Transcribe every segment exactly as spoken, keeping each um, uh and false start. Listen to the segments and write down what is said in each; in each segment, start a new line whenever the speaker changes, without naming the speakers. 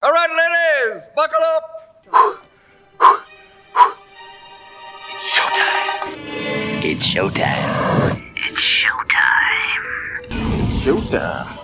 All right, ladies, buckle up.
It's showtime. It's showtime. It's showtime.
It's showtime.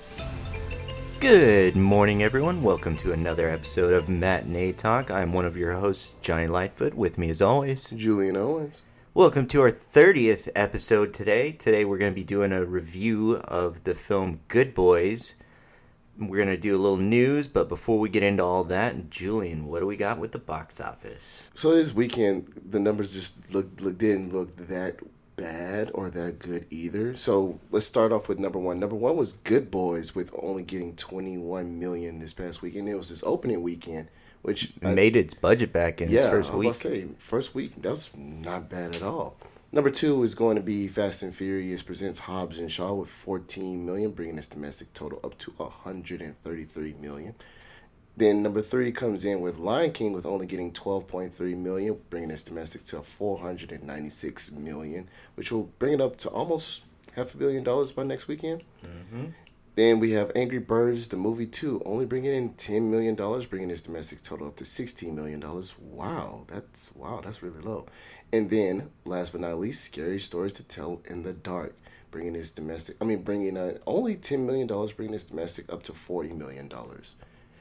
Good morning, everyone. Welcome to another episode of Matinee Talk. I'm one of your hosts, Johnny Lightfoot. With me, as always,
Julian Owens.
Welcome to our thirtieth episode today. Today, we're going to be doing a review of the film Good Boys. We're going to do a little news, but before we get into all that, Julian, what do we got with the box office?
So this weekend, the numbers just look, look didn't look that bad or that good either. So let's start off with number one. Number one was Good Boys, with only getting twenty-one million dollars this past weekend. It was this opening weekend, which
I, made its budget back in
yeah,
its first
I was
week.
about to say, first week, that was not bad at all. Number two is going to be Fast and Furious presents Hobbs and Shaw with fourteen million dollars, bringing its domestic total up to one hundred thirty-three million dollars. Then number three comes in with Lion King with only getting twelve point three million dollars, bringing its domestic to four hundred ninety-six million dollars, which will bring it up to almost half a billion dollars by next weekend.
Mm-hmm.
Then we have Angry Birds, the movie two, only bringing in ten million dollars, bringing its domestic total up to sixteen million dollars. Wow, that's wow, that's really low. And then, last but not least, Scary Stories to Tell in the Dark, bringing its domestic, I mean, bringing uh, only ten million dollars, bringing its domestic up to forty million dollars.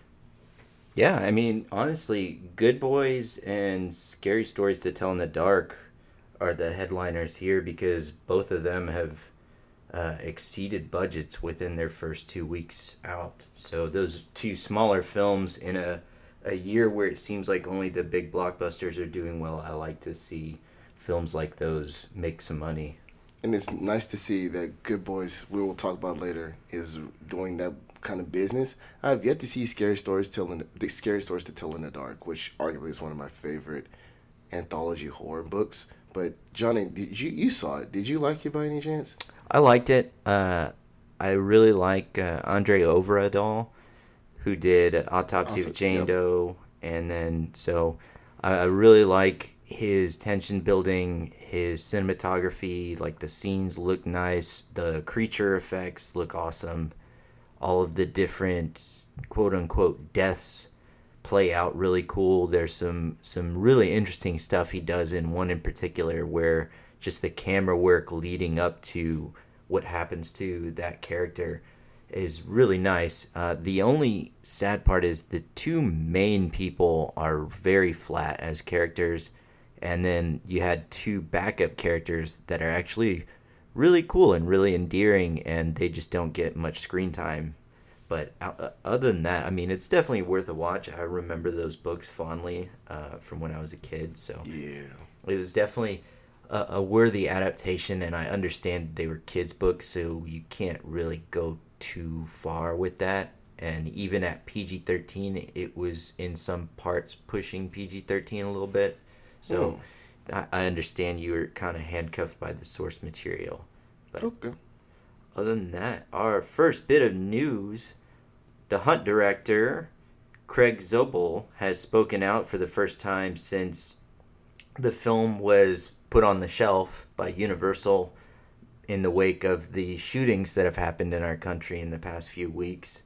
Yeah, I mean, honestly, Good Boys and Scary Stories to Tell in the Dark are the headliners here because both of them have uh, exceeded budgets within their first two weeks out. So those two smaller films in a, a year where it seems like only the big blockbusters are doing well, I like to see films like those make some money.
And it's nice to see that Good Boys, we will talk about later, is doing that kind of business. I've yet to see Scary Stories Tell in the Scary Stories to Tell in the Dark, which arguably is one of my favorite anthology horror books. But Johnny, did you you saw it? Did you like it by any chance?
I liked it. Uh, I really like uh, Andre Overadol, who did Autopsy
Auto-
of Jane
yep.
Doe, and then so I, I really like his tension building, his cinematography. Like the scenes look nice, the creature effects look awesome. All of the different quote unquote deaths play out really cool. There's some some really interesting stuff he does in one in particular where just the camera work leading up to what happens to that character is really nice. Uh, the only sad part is the two main people are very flat as characters, and then you had two backup characters that are actually really cool and really endearing, and they just don't get much screen time. But uh, other than that, I mean, it's definitely worth a watch. I remember those books fondly uh, from when I was a kid, so
Yeah.
it was definitely a, a worthy adaptation, and I understand they were kids' books, so you can't really go too far with that. And even at P G thirteen, it was in some parts pushing P G thirteen a little bit. So I, I understand you were kind of handcuffed by the source material. But
Okay.
other than that, our first bit of news, the Hunt director, Craig Zobel, has spoken out for the first time since the film was put on the shelf by Universal in the wake of the shootings that have happened in our country in the past few weeks.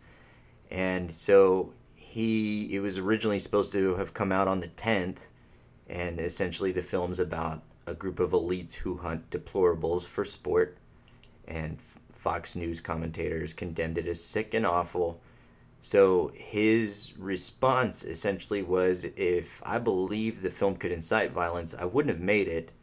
And so he, it was originally supposed to have come out on the tenth, and essentially the film's about a group of elites who hunt deplorables for sport, and Fox News commentators condemned it as sick and awful. So his response essentially was, if I believed the film could incite violence, I wouldn't have made it.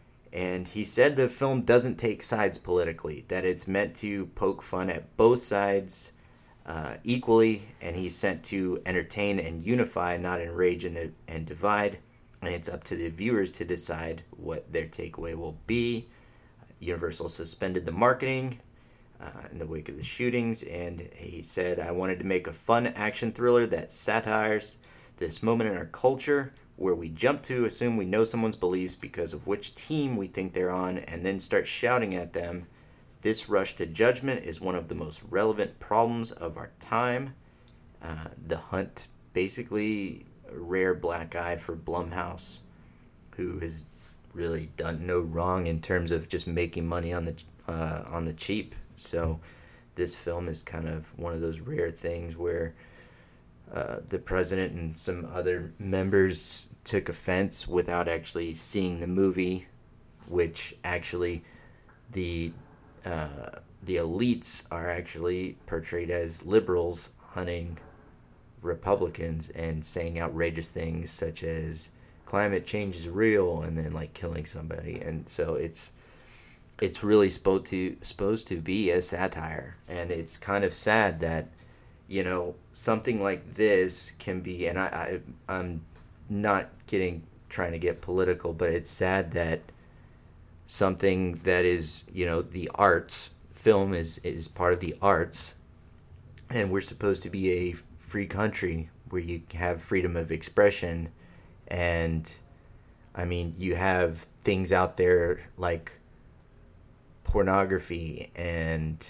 And he said the film doesn't take sides politically, that it's meant to poke fun at both sides uh, equally, and he's sent to entertain and unify, not enrage and, and divide. And it's up to the viewers to decide what their takeaway will be. Universal suspended the marketing uh, in the wake of the shootings, and he said, I wanted to make a fun action thriller that satires this moment in our culture where we jump to assume we know someone's beliefs because of which team we think they're on and then start shouting at them. This rush to judgment is one of the most relevant problems of our time. Uh, the Hunt, basically a rare black eye for Blumhouse, who has really done no wrong in terms of just making money on the uh, on the cheap. So this film is kind of one of those rare things where uh, the president and some other members took offense without actually seeing the movie, which actually the uh, the elites are actually portrayed as liberals hunting Republicans and saying outrageous things such as climate change is real and then like killing somebody. And so it's it's really supposed to supposed to be a satire, and it's kind of sad that, you know, something like this can be, and I, I I'm not getting trying to get political, but it's sad that something that is, you know, the arts, film is is part of the arts, and we're supposed to be a free country where you have freedom of expression. And I mean, you have things out there like pornography and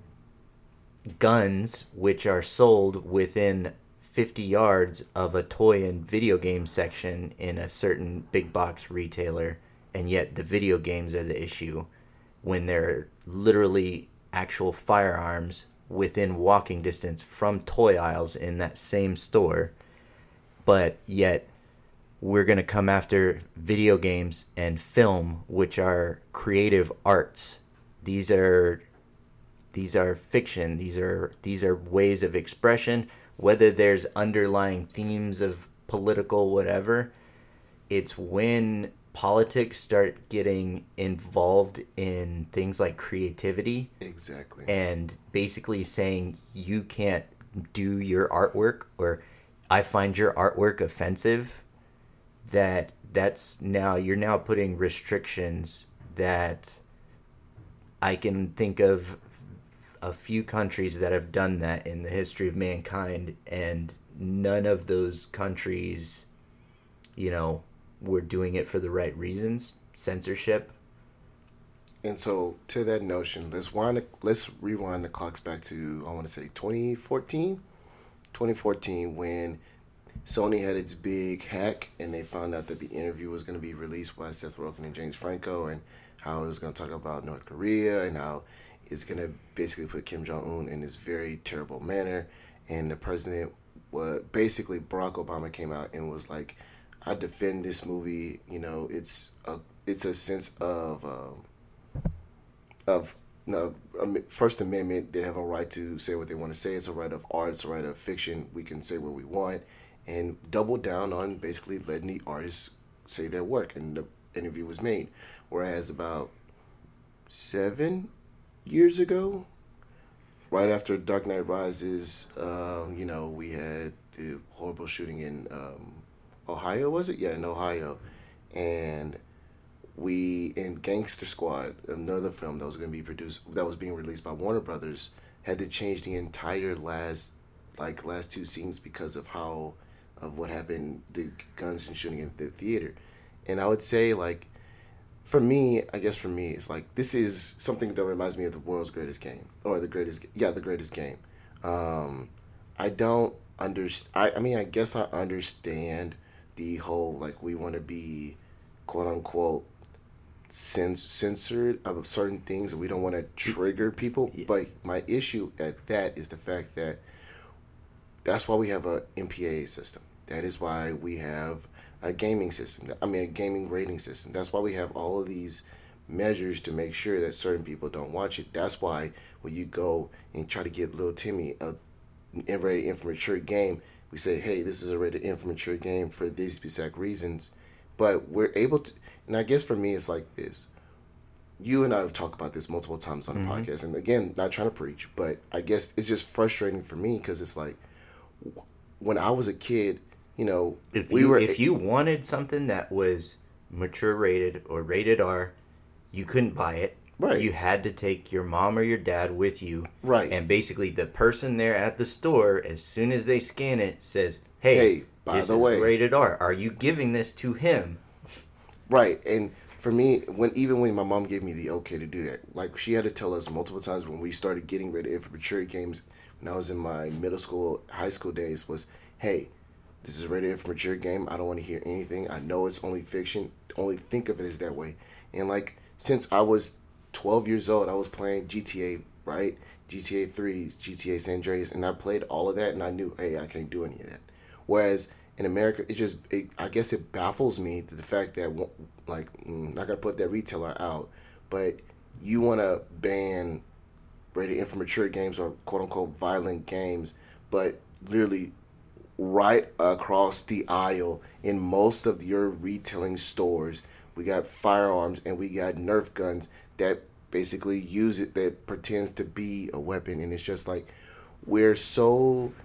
guns, which are sold within fifty yards of a toy and video game section in a certain big box retailer, and yet the video games are the issue when they're literally actual firearms within walking distance from toy aisles in that same store. But yet we're going to come after video games and film, which are creative arts. These are these are fiction. These are these are ways of expression, whether there's underlying themes of political whatever. It's when politics start getting involved in things like creativity.
Exactly.
And basically saying you can't do your artwork, or I find your artwork offensive, that that's now, you're now putting restrictions that I can think of a few countries that have done that in the history of mankind, and none of those countries, you know, were doing it for the right reasons. Censorship.
And so, to that notion, let's wind the, let's rewind the clocks back to, I want to say twenty fourteen, twenty fourteen, when Sony had its big hack, and they found out that the interview was going to be released by Seth Rogen and James Franco, and how it was going to talk about North Korea, and how it's going to basically put Kim Jong-un in this very terrible manner. And the president, was, basically Barack Obama came out and was like, I defend this movie. You know, it's a it's a sense of um, of no First Amendment. They have a right to say what they want to say. It's a right of art. It's a right of fiction. We can say what we want, and double down on basically letting the artists say their work. And the interview was made. Whereas about seven years ago, right after Dark Knight Rises, um, you know, we had the horrible shooting in Um, Ohio, was it? Yeah, in Ohio. And we, in Gangster Squad, another film that was going to be produced, that was being released by Warner Brothers, had to change the entire last, like, last two scenes because of how, of what happened, the guns and shooting in the theater. And I would say, like, for me, I guess for me, it's like, this is something that reminds me of the world's greatest game. Or the greatest, yeah, the greatest game. Um, I don't understand, I, I mean, I guess I understand the whole, like, we want to be, quote-unquote, cens- censored of certain things, and we don't want to trigger people. But my issue at that is the fact that that's why we have a M P A system. That is why we have a gaming system. I mean, a gaming rating system. That's why we have all of these measures to make sure that certain people don't watch it. That's why when you go and try to get little Timmy a rated M for mature game, we say, hey, this is a rated M for mature game for these specific reasons. But we're able to, and I guess for me, it's like this. You and I have talked about this multiple times on the mm-hmm. podcast. And again, not trying to preach, but I guess it's just frustrating for me because it's like, when I was a kid, you know,
if
we
you,
were.
If you wanted something that was mature rated or rated R, you couldn't buy it.
Right.
You had to take your mom or your dad with you.
Right.
And basically the person there at the store, as soon as they scan it, says, hey,
hey by
this
the
is
way,
rated R. Are you giving this to him?
Right. And for me, when even when my mom gave me the okay to do that, like she had to tell us multiple times when we started getting rated for mature games when I was in my middle school, high school days was, hey, this is a rated for mature game. I don't want to hear anything. I know it's only fiction. Only think of it as that way. And like, since I was twelve years old, I was playing G T A, right? G T A three, G T A San Andreas, and I played all of that, and I knew, hey, I can't do any of that. Whereas in America, it just, it, I guess it baffles me that the fact that, like, mm, not gonna put that retailer out, but you want to ban rated M for mature games or quote unquote violent games, but literally right across the aisle in most of your retailing stores, we got firearms and we got Nerf guns that basically use it, that pretends to be a weapon. And it's just like, we're so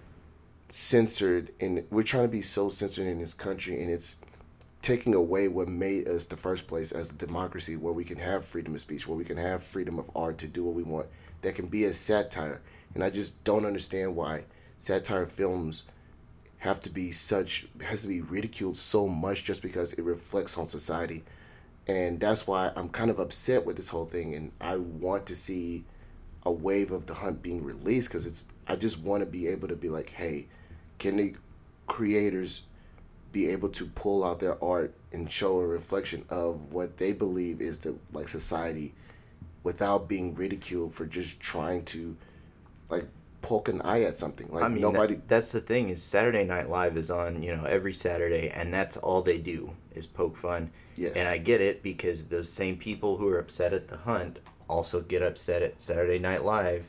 censored, and we're trying to be so censored in this country, and it's taking away what made us the first place as a democracy, where we can have freedom of speech, where we can have freedom of art to do what we want, that can be a satire. And I just don't understand why satire films have to be such, has to be ridiculed so much just because it reflects on society. And that's why I'm kind of upset with this whole thing, and I want to see a wave of The Hunt being released, because it's, I just want to be able to be like, hey, can the creators be able to pull out their art and show a reflection of what they believe is the, like, society, without being ridiculed for just trying to, like, poke an eye at something. Like,
I mean,
nobody.
that, that's the thing, is Saturday Night Live is on, you know, every Saturday, and that's all they do is poke fun.
Yes.
And I get it, because those same people who are upset at The Hunt also get upset at Saturday Night Live,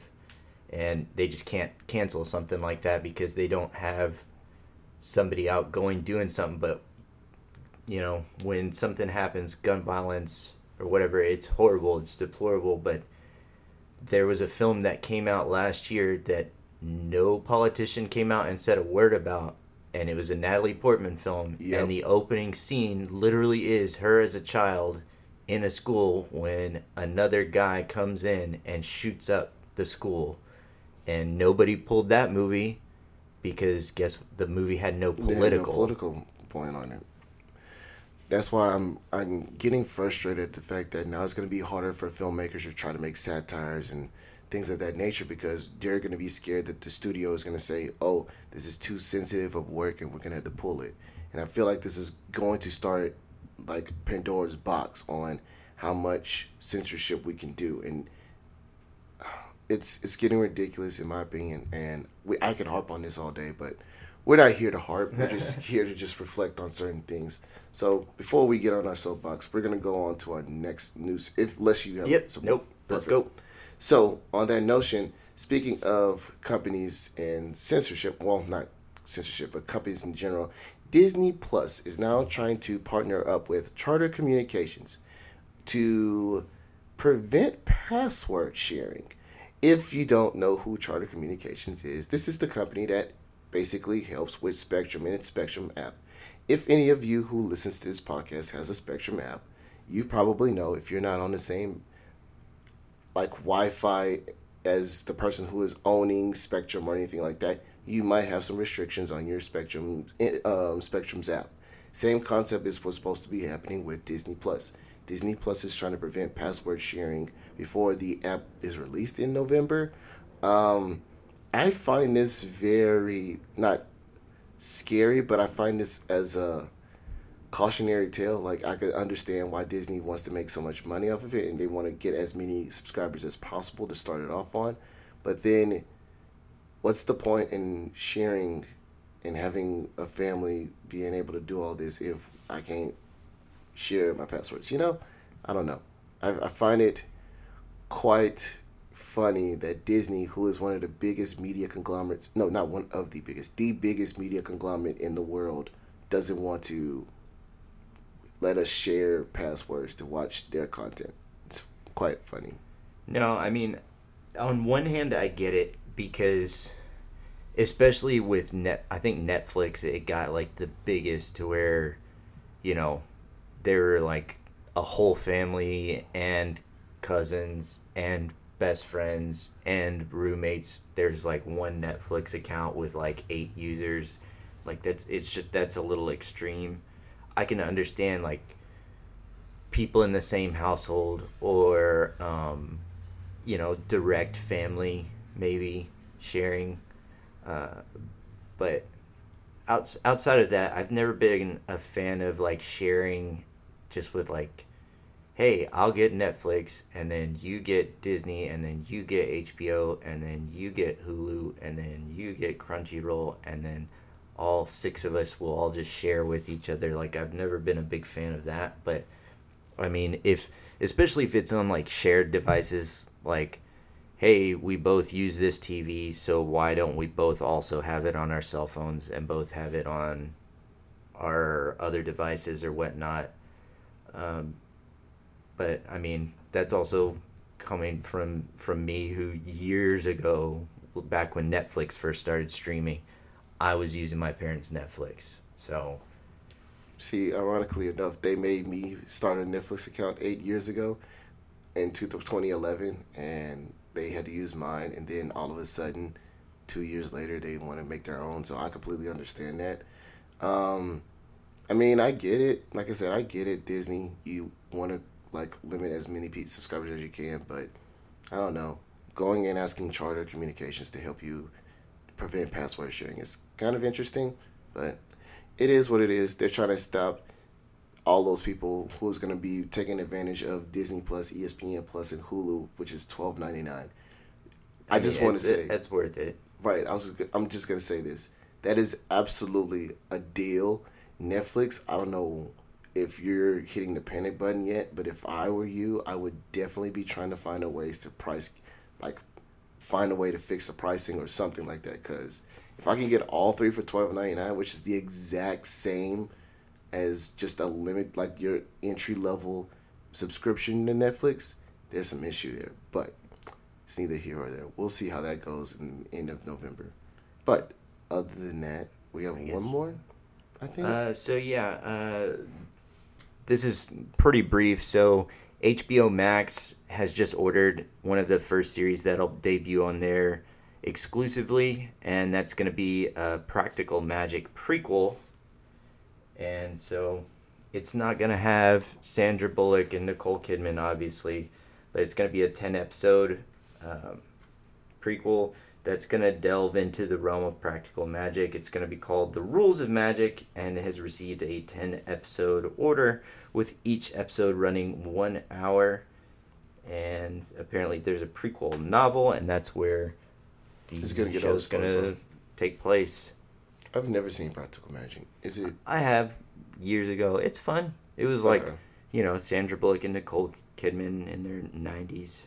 and they just can't cancel something like that because they don't have somebody out going doing something. But, you know, when something happens, gun violence or whatever, it's horrible, it's deplorable. But there was a film that came out last year that no politician came out and said a word about, and it was a Natalie Portman film.
Yep.
And the opening scene literally is her as a child in a school when another guy comes in and shoots up the school. And nobody pulled that movie because guess the movie had no political
They had no political point on it. That's why I'm I'm getting frustrated at the fact that now it's going to be harder for filmmakers to try to make satires and things of that nature, because they're going to be scared that the studio is going to say, oh, this is too sensitive of work and we're going to have to pull it. And I feel like this is going to start like Pandora's box on how much censorship we can do. And it's it's getting ridiculous in my opinion. And we, I could harp on this all day, but we're not here to harp. We're just here to just reflect on certain things. So before we get on our soapbox, we're going to go on to our next news, if unless you have
Yep.
some.
Nope. Let's
Perfect.
go.
So, on that notion, speaking of companies and censorship, well, not censorship, but companies in general, Disney Plus is now trying to partner up with Charter Communications to prevent password sharing. If you don't know who Charter Communications is, this is the company that basically helps with Spectrum and its Spectrum app. If any of you who listens to this podcast has a Spectrum app, you probably know, if you're not on the same like Wi-Fi as the person who is owning Spectrum or anything like that, you might have some restrictions on your Spectrum um, Spectrum's app. Same concept is what's supposed to be happening with Disney Plus. Disney Plus is trying to prevent password sharing before the app is released in November. Um, I find this very, not scary, but I find this as a cautionary tale. Like, I could understand why Disney wants to make so much money off of it, and they want to get as many subscribers as possible to start it off on. But then, what's the point in sharing and having a family being able to do all this if I can't share my passwords? You know, I don't know. I, I find it quite funny that Disney, who is one of the biggest media conglomerates, no, not one of the biggest, the biggest media conglomerate in the world, doesn't want to let us share passwords to watch their content. It's quite funny.
No, I mean, on one hand, I get it, because especially with net, I think Netflix, it got like the biggest to where, you know, they were like a whole family and cousins and best friends and roommates. There's like one Netflix account with like eight users. Like, that's, it's just, that's a little extreme. I can understand like people in the same household or, um, you know, direct family maybe sharing. Uh, but outs- outside of that, I've never been a fan of like sharing just with like, hey, I'll get Netflix, and then you get Disney, and then you get H B O, and then you get Hulu, and then you get Crunchyroll, and then all six of us will all just share with each other. Like, I've never been a big fan of that, but I mean, if especially if it's on like shared devices, like, hey, we both use this T V, so why don't we both also have it on our cell phones and both have it on our other devices or whatnot? Um, but I mean, that's also coming from from me, who years ago, back when Netflix first started streaming, I was using my parents' Netflix. So,
See, ironically enough, they made me start a Netflix account eight years ago in twenty eleven, and they had to use mine, and then all of a sudden, two years later, they want to make their own, so I completely understand that. Um, I mean, I get it. Like I said, I get it, Disney. You want to, like, limit as many pe- subscribers as you can, but I don't know. Going and asking Charter Communications to help you prevent password sharing is kind of interesting, but it is what it is. They're trying to stop all those people who's going to be taking advantage of Disney Plus, E S P N Plus, and Hulu, which is twelve ninety nine. I, I mean, just want to say
that's worth it.
Right. I was. I'm just going to say this. That is absolutely a deal. Netflix, I don't know if you're hitting the panic button yet, but if I were you, I would definitely be trying to find a ways to price, like, find a way to fix the pricing or something like that. Because if I can get all three for twelve ninety nine, which is the exact same as just a limit, like your entry level subscription to Netflix, there's some issue there. But it's neither here or there. We'll see how that goes in the end of November. But other than that, we have one more, I think.
Uh, so yeah, uh, this is pretty brief. So H B O Max has just ordered one of the first series that'll debut on there exclusively, and that's going to be a Practical Magic prequel. And so it's not going to have Sandra Bullock and Nicole Kidman, obviously, but it's going to be a ten episode um, prequel that's going to delve into the realm of practical magic. It's going to be called The Rules of Magic, and it has received a ten episode order, with each episode running one hour. And apparently there's a prequel novel, and that's where the
gonna get
show's going to take place.
I've never seen Practical Magic. Is it?
I have, years ago. It's fun. It was like,
Okay.
you know, Sandra Bullock and Nicole Kidman in their nineties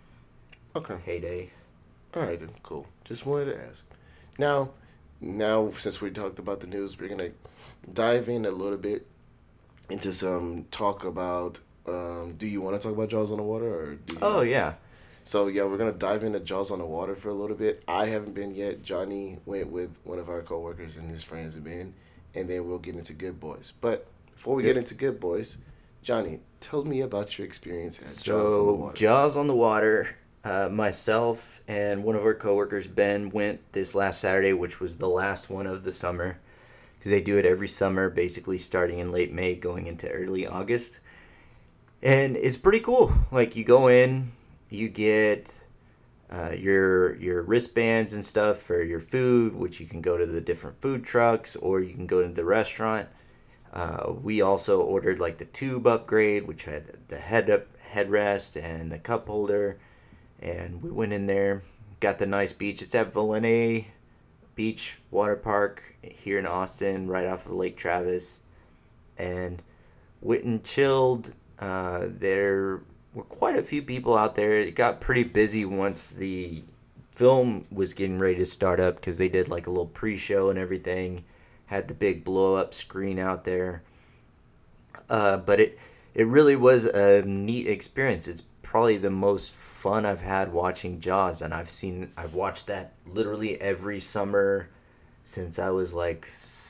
Okay.
heyday.
All right, then. Cool. Just wanted to ask. Now, now since we talked about the news, we're going to dive in a little bit into some talk about, um, do you want to talk about Jaws on the Water? Or do you...
Oh, yeah.
So, yeah, we're going to dive into Jaws on the Water for a little bit. I haven't been yet. Johnny went with one of our coworkers and his friends have been. And then we'll get into Good Boys. But before we
Yep.
get into Good Boys, Johnny, tell me about your experience at
So,
Jaws on the Water.
Jaws on the Water, uh, myself and one of our coworkers, Ben, went this last Saturday, which was the last one of the summer. Because they do it every summer, basically starting in late May, going into early August. And it's pretty cool. Like, you go in, you get uh, your your wristbands and stuff for your food, which you can go to the different food trucks, or you can go to the restaurant. Uh, we also ordered like the tube upgrade, which had the head up headrest and the cup holder, and we went in there, got the nice beach. It's at Valene Beach Water Park here in Austin, right off of Lake Travis, and went and chilled. Uh, there were quite a few people out there. It got pretty busy once the film was getting ready to start up, because they did like a little pre-show and everything. Had the big blow-up screen out there. Uh, but it it really was a neat experience. It's probably the most fun I've had watching Jaws, and I've seen I've watched that literally every summer since I was like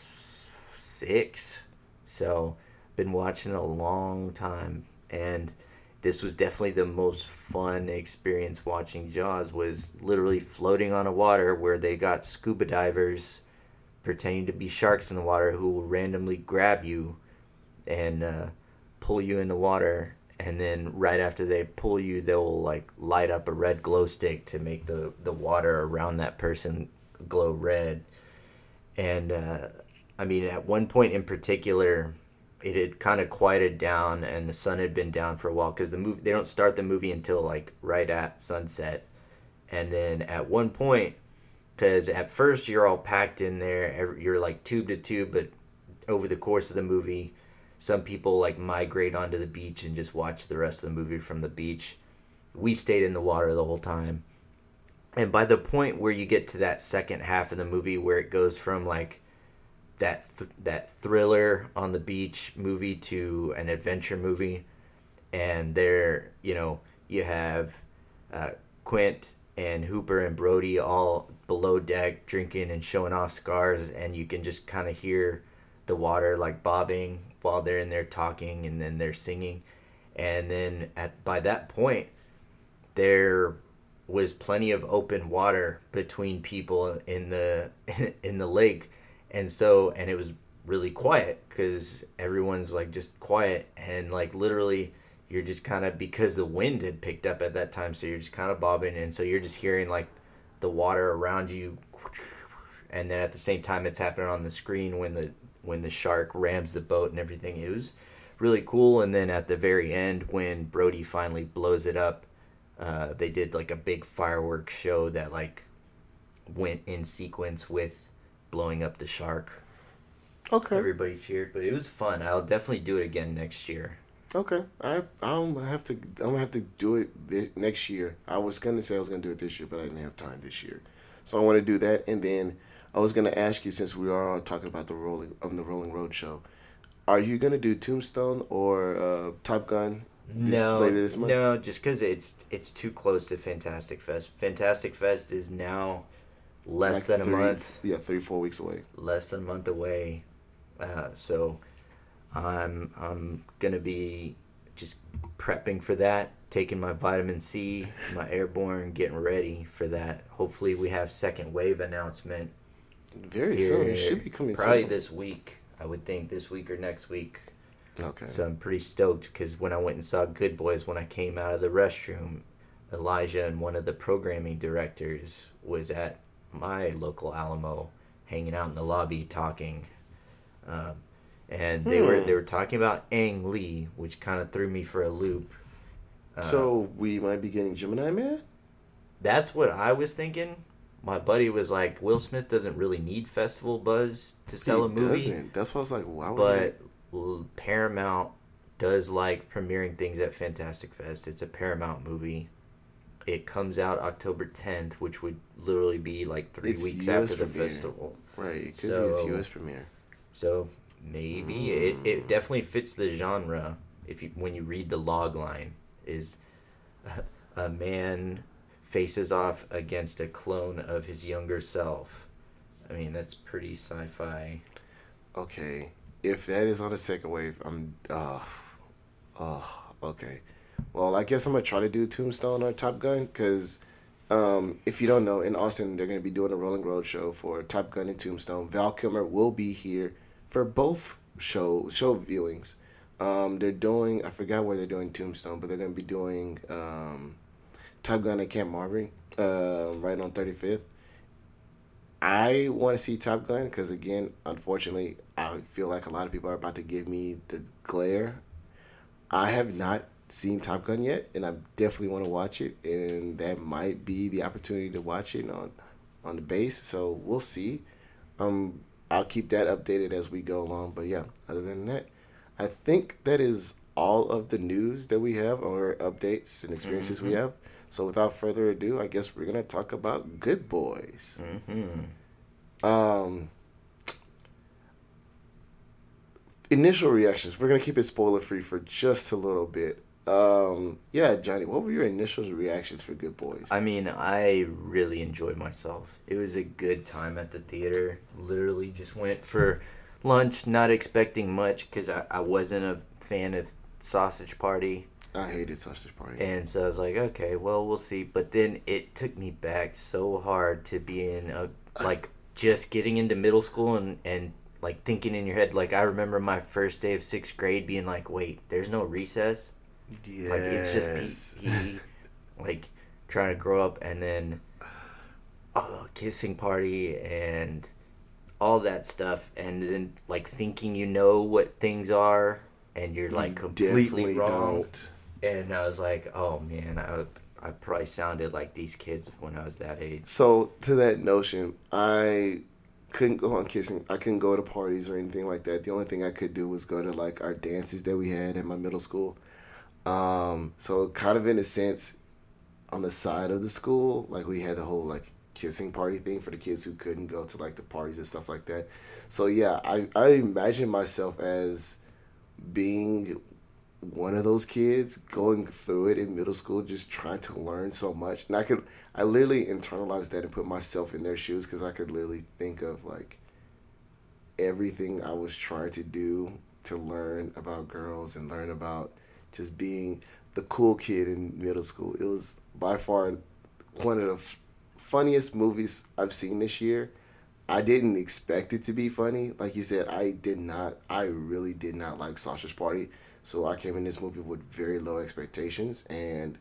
six. So been watching it a long time, and this was definitely the most fun experience watching Jaws, was literally floating on a water where they got scuba divers pretending to be sharks in the water who will randomly grab you and uh, pull you in the water, and then right after they pull you, they'll like light up a red glow stick to make the, the water around that person glow red. And uh, I mean, at one point in particular, it had kind of quieted down and the sun had been down for a while because the movie they don't start the movie until like right at sunset, and then at one point, because at first you're all packed in there, you're like tube to tube, but over the course of the movie, some people like migrate onto the beach and just watch the rest of the movie from the beach. We stayed in the water the whole time. And by the point where you get to that second half of the movie where it goes from like that th- that thriller on the beach movie to an adventure movie, and there, you know, you have uh, Quint and Hooper and Brody all below deck drinking and showing off scars, and you can just kind of hear the water like bobbing while they're in there talking, and then they're singing. And then at by that point, there was plenty of open water between people in the in the lake, and so and it was really quiet because everyone's like just quiet, and like literally you're just kind of, because the wind had picked up at that time, so you're just kind of bobbing, and so you're just hearing like the water around you, and then at the same time it's happening on the screen when the when the shark rams the boat and everything. It was really cool. And then at the very end when Brody finally blows it up, uh, they did like a big fireworks show that like went in sequence with blowing up the shark.
Okay.
Everybody cheered, but it was fun. I'll definitely do it again next year.
Okay, I I'm gonna have to I'm gonna have to do it this, next year. I was gonna say I was gonna do it this year, but I didn't have time this year, so I want to do that. And then I was gonna ask you, since we are on talking about the rolling um the Rolling Road show, are you gonna do Tombstone or uh, Top Gun this,
no,
later this month?
No, just because it's it's too close to Fantastic Fest. Fantastic Fest is now less
Like
than
three,
a month.
Yeah, three four weeks away.
Less than a month away. Uh, so. I'm I'm gonna be just prepping for that, taking my vitamin C, my airborne, getting ready for that. Hopefully we have second wave announcement
Very
here,
soon. It should be coming
probably
soon.
this week. I would think this week or next week.
Okay.
So I'm pretty stoked because when I went and saw Good Boys, when I came out of the restroom, Elijah and one of the programming directors was at my local Alamo, hanging out in the lobby talking. Um, And they
Hmm.
were they were talking about Ang Lee, which kind of threw me for a loop. Uh,
So we might be getting Gemini Man?
that's what I was thinking. My buddy was like, Will Smith doesn't really need festival buzz to sell
He
a movie,
doesn't. That's why I was like, why would
but l- Paramount does like premiering things at Fantastic Fest. It's a Paramount movie. It comes out October tenth, which would literally be like three
It's
weeks
U S
after the
premiere.
festival.
he... Right, it could be his
So-
U S premiere.
So maybe it, it definitely fits the genre. If you when you read the log line, is a, a man faces off against a clone of his younger self. I mean, that's pretty sci-fi.
Okay, if that is on the second wave, I'm uh, uh okay. Well, I guess I'm gonna try to do Tombstone or Top Gun because, um, if you don't know, in Austin they're gonna be doing a Rolling Road show for Top Gun and Tombstone. Val Kilmer will be here for both show show viewings. Um, they're doing, I forgot where they're doing Tombstone, but they're gonna be doing um, Top Gun at Camp Marbury, uh, right on thirty-fifth. I want to see Top Gun because, again, unfortunately, I feel like a lot of people are about to give me the glare. I have not seen Top Gun yet, and I definitely want to watch it, and that might be the opportunity to watch it on on the base. So we'll see. Um, I'll keep that updated as we go along. But yeah, other than that, I think that is all of the news that we have or updates and experiences
Mm-hmm.
we have. So without further ado, I guess we're gonna talk about Good Boys.
Mm-hmm.
Um, initial reactions. We're gonna keep it spoiler free for just a little bit. Um, yeah, Johnny, what were your initial reactions for Good Boys?
I mean, I really enjoyed myself. It was a good time at the theater. Literally just went for lunch, not expecting much because I, I wasn't a fan of Sausage Party.
I hated Sausage Party.
And so I was like, okay, well, we'll see. But then it took me back so hard to be in, a, like, just getting into middle school and, and, like, thinking in your head. Like, I remember my first day of sixth grade being like, wait, there's no recess?
Yes.
Like, it's just P E, like, trying to grow up. And then, oh, kissing party and all that stuff, and then like thinking you know what things are, and you're like
You
completely
definitely
wrong.
don't.
And I was like, oh man, I I probably sounded like these kids when I was that age.
So to that notion, I couldn't go on kissing. I couldn't go to parties or anything like that. The only thing I could do was go to like our dances that we had at my middle school. Um, so kind of in a sense, on the side of the school, like we had the whole like kissing party thing for the kids who couldn't go to like the parties and stuff like that. So yeah, I I imagine myself as being one of those kids going through it in middle school, just trying to learn so much. And I could, I literally internalized that and put myself in their shoes because I could literally think of like everything I was trying to do to learn about girls and learn about just being the cool kid in middle school. It was by far one of the f- funniest movies I've seen this year. I didn't expect it to be funny. Like you said, I did not, I really did not like Sausage Party. So I came in this movie with very low expectations, and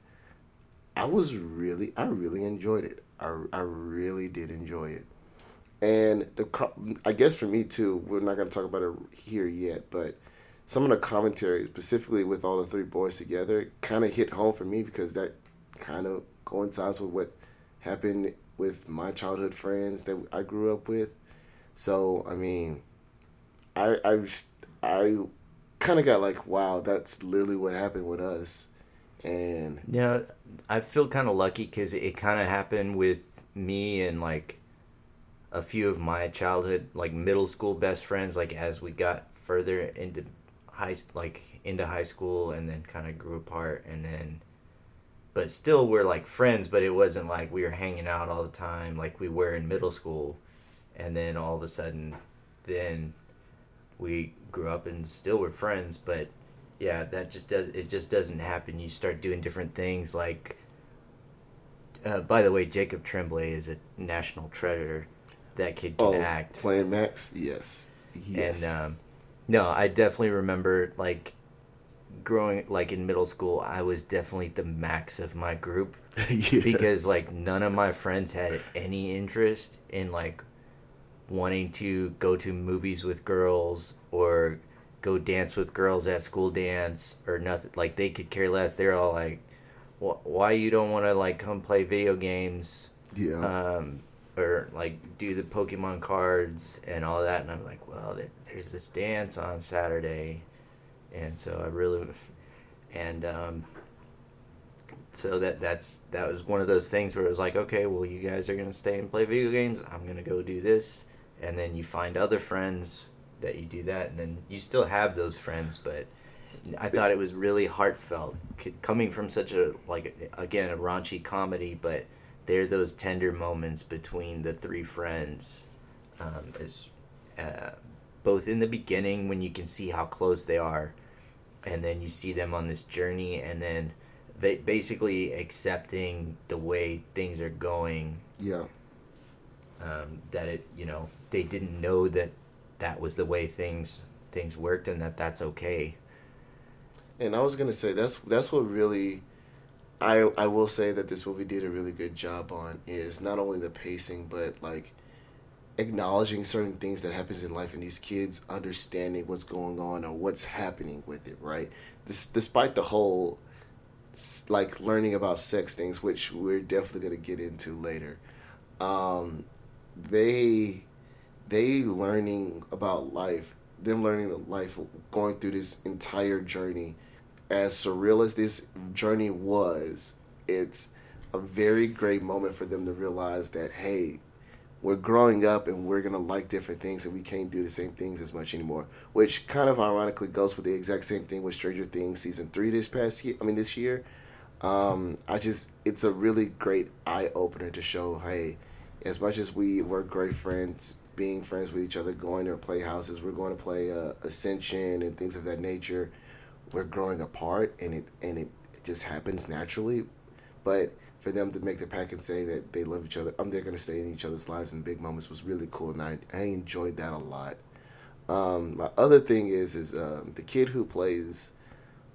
I was really, I really enjoyed it. I, I really did enjoy it. And the, co- I guess for me too, we're not going to talk about it here yet, but some of the commentary, specifically with all the three boys together, kind of hit home for me because that kind of coincides with what happened with my childhood friends that I grew up with. So, I mean, I, I, I kind of got like, wow, that's literally what happened with us. And
You know, I feel kind of lucky because it kind of happened with me and like a few of my childhood, like middle school best friends. Like as we got further into high, like into high school, and then kind of grew apart, and then, but still we're like friends. But it wasn't like we were hanging out all the time like we were in middle school, and then all of a sudden, then we grew up and still were friends. But yeah, that just does it just doesn't happen. You start doing different things. Like, uh, by the way, Jacob Tremblay is a national treasure. That kid can
oh,
act.
playing Max, yes, yes.
And um, no, I definitely remember like growing like in middle school. I was definitely the Max of my group
Yes.
because like none of my friends had any interest in like wanting to go to movies with girls or go dance with girls at school dance or nothing. Like they could care less. They're all like, "Wh- "Why you don't want to like come play video games?"
yeah.
Um, or like do the Pokemon cards and all that." And I'm like, well, there, there's this dance on Saturday, and so I really, and um, so that that's that was one of those things where it was like, okay, well, you guys are gonna stay and play video games. I'm gonna go do this, and then you find other friends that you do that, and then you still have those friends, but. I thought it was really heartfelt, c- coming from such a like again a raunchy comedy, but there are those tender moments between the three friends, um, is uh, both in the beginning when you can see how close they are, and then you see them on this journey, and then they basically accepting the way things are going.
Yeah.
Um, that it you know they didn't know that that was the way things things worked, and that that's okay.
And I was gonna say that's that's what really, I I will say that this movie did a really good job on is not only the pacing but like acknowledging certain things that happens in life and these kids understanding what's going on or what's happening with it, right? This, despite the whole s- like learning about sex things, which we're definitely gonna get into later, um, they they learning about life, them learning life, going through this entire journey. As surreal as this journey was, it's a very great moment for them to realize that, hey, we're growing up and we're going to like different things and we can't do the same things as much anymore. Which kind of ironically goes with the exact same thing with Stranger Things season three this past year. I mean, this year. Um, I just, it's a really great eye opener to show, hey, as much as we were great friends, being friends with each other, going to play houses, we're going to play uh, Ascension and things of that nature. We're growing apart, and it and it just happens naturally. But for them to make the pact and say that they love each other, um, they're gonna stay in each other's lives in big moments was really cool, and I I enjoyed that a lot. Um, my other thing is is um, the kid who plays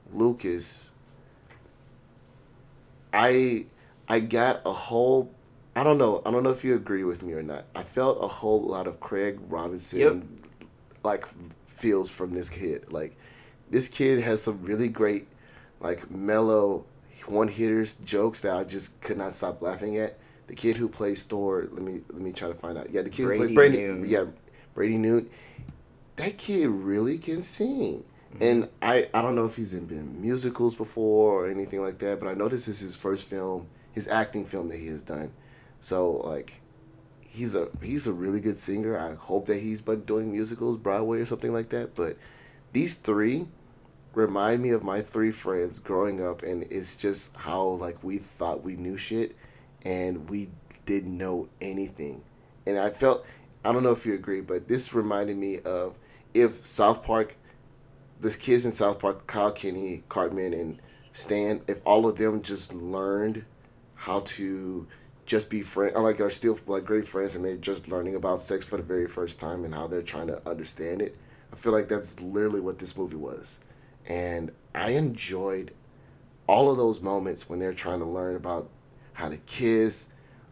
Lucas. I I got a whole I don't know. I don't know if you agree with me or not. I felt a whole lot of Craig Robinson
Yep.
like feels from this kid. Like this kid has some really great like mellow one hitters jokes that I just could not stop laughing at. The kid who plays Thor, let me let me try to find out. Yeah, the kid
Brady
who plays Brady
Noon.
yeah, Brady Noon. That kid really can sing. And I, I don't know if he's in been musicals before or anything like that, but I know this is his first film, his acting film that he has done. So like, he's a he's a really good singer. I hope that he's but doing musicals, Broadway or something like that. But these three remind me of my three friends growing up, and it's just how like we thought we knew shit, and we didn't know anything. And I felt, I don't know if you agree, but this reminded me of if South Park, the kids in South Park, Kyle, Kenny, Cartman, and Stan, if all of them just learned how to just be friends, like are still like great friends, and they're just learning about sex for the very first time and how they're trying to understand it. I feel like that's literally what this movie was, and I enjoyed all of those moments when they're trying to learn about how to kiss,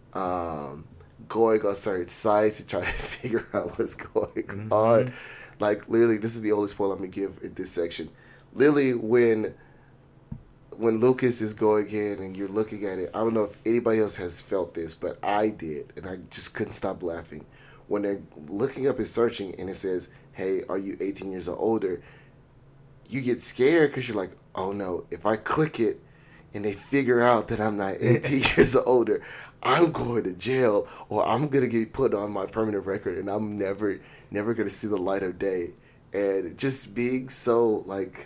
um, going on certain sites to try to figure out what's going
Mm-hmm.
on. Like literally, this is the only spoiler I'm gonna give in this section. Literally, when when Lucas is going in and you're looking at it, I don't know if anybody else has felt this, but I did, and I just couldn't stop laughing when they're looking up and searching, and it says, "Hey, are you eighteen years or older?" You get scared because you're like, "Oh no! If I click it and they figure out that I'm not eighteen years or older, I'm going to jail, or I'm gonna get put on my permanent record, and I'm never, never gonna see the light of day." And just being so like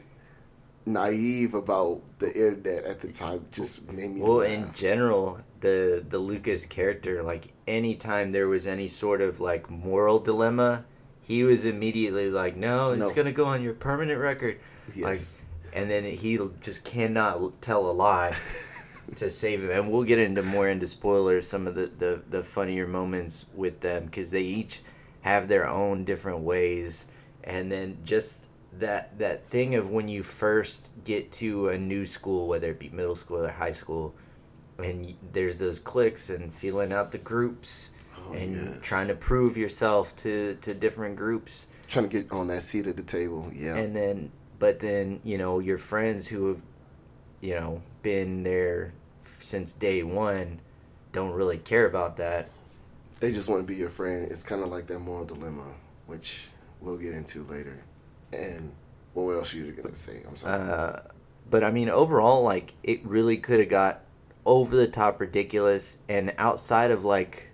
naive about the internet at the time just made me
Well,
laugh.
in general, the the Lucas character, like anytime there was any sort of like moral dilemma, he was immediately like, "No, it's
No.
gonna go on your permanent record."
Yes.
Like, and then he just cannot tell a lie to save him. And we'll get into more into spoilers, some of the the, the funnier moments with them, because they each have their own different ways. And then just that that thing of when you first get to a new school, whether it be middle school or high school, and y- there's those cliques and feeling out the groups
Oh,
and
yes.
trying to prove yourself to, to different groups.
Trying to get on that seat at the table, yeah.
And then, but then, you know, your friends who have, you know, been there since day one don't really care about that.
They just want to be your friend. It's kind of like that moral dilemma, which we'll get into later. And well, what else are you going to say? I'm sorry.
Uh, but I mean, overall, like, it really could have got over the top ridiculous, and outside of like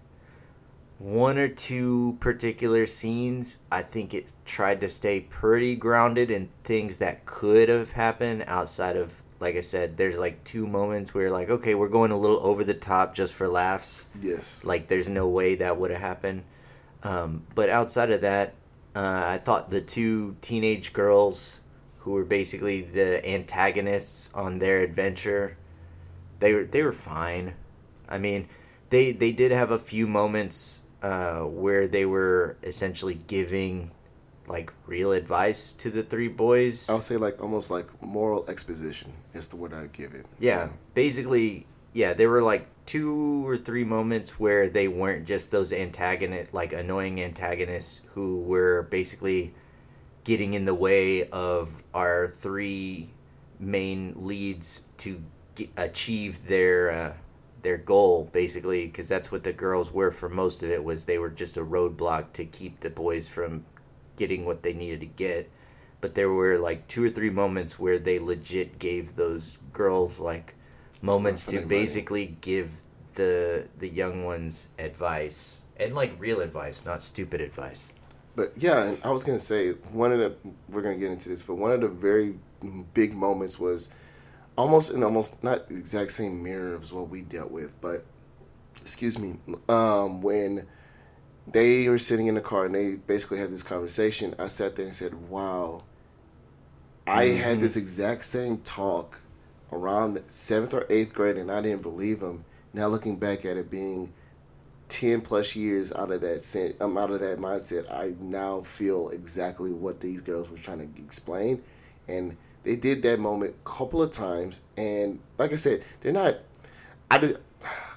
one or two particular scenes, I think it tried to stay pretty grounded in things that could have happened outside of, like I said, there's like two moments where like, okay, we're going a little over the top just for laughs.
Yes.
Like, there's no way that would have happened. Um, but outside of that, uh, I thought the two teenage girls who were basically the antagonists on their adventure, they were they were fine. I mean, they they did have a few moments uh, where they were essentially giving like real advice to the three boys.
I would say like almost like moral exposition is the word I'd give it.
Yeah, basically, yeah, there were like two or three moments where they weren't just those antagonist, like annoying antagonists who were basically getting in the way of our three main leads to get, achieve their uh, their goal, basically, because that's what the girls were for most of it, was they were just a roadblock to keep the boys from getting what they needed to get. But there were like two or three moments where they legit gave those girls like moments to
Funny money.
basically give the the young ones advice, and like real advice, not stupid advice.
But yeah, and I was gonna say one of the we're gonna get into this, but one of the very big moments was almost in almost not the exact same mirror as what we dealt with, but excuse me, um, when they were sitting in the car and they basically had this conversation. I sat there and said, "Wow, I
Mm-hmm.
had this exact same talk around the seventh or eighth grade, and I didn't believe them." Now looking back at it, being ten plus years out of that sen- I'm out of that mindset, I now feel exactly what these girls were trying to explain, and they did that moment a couple of times. And like I said, they're not. I did,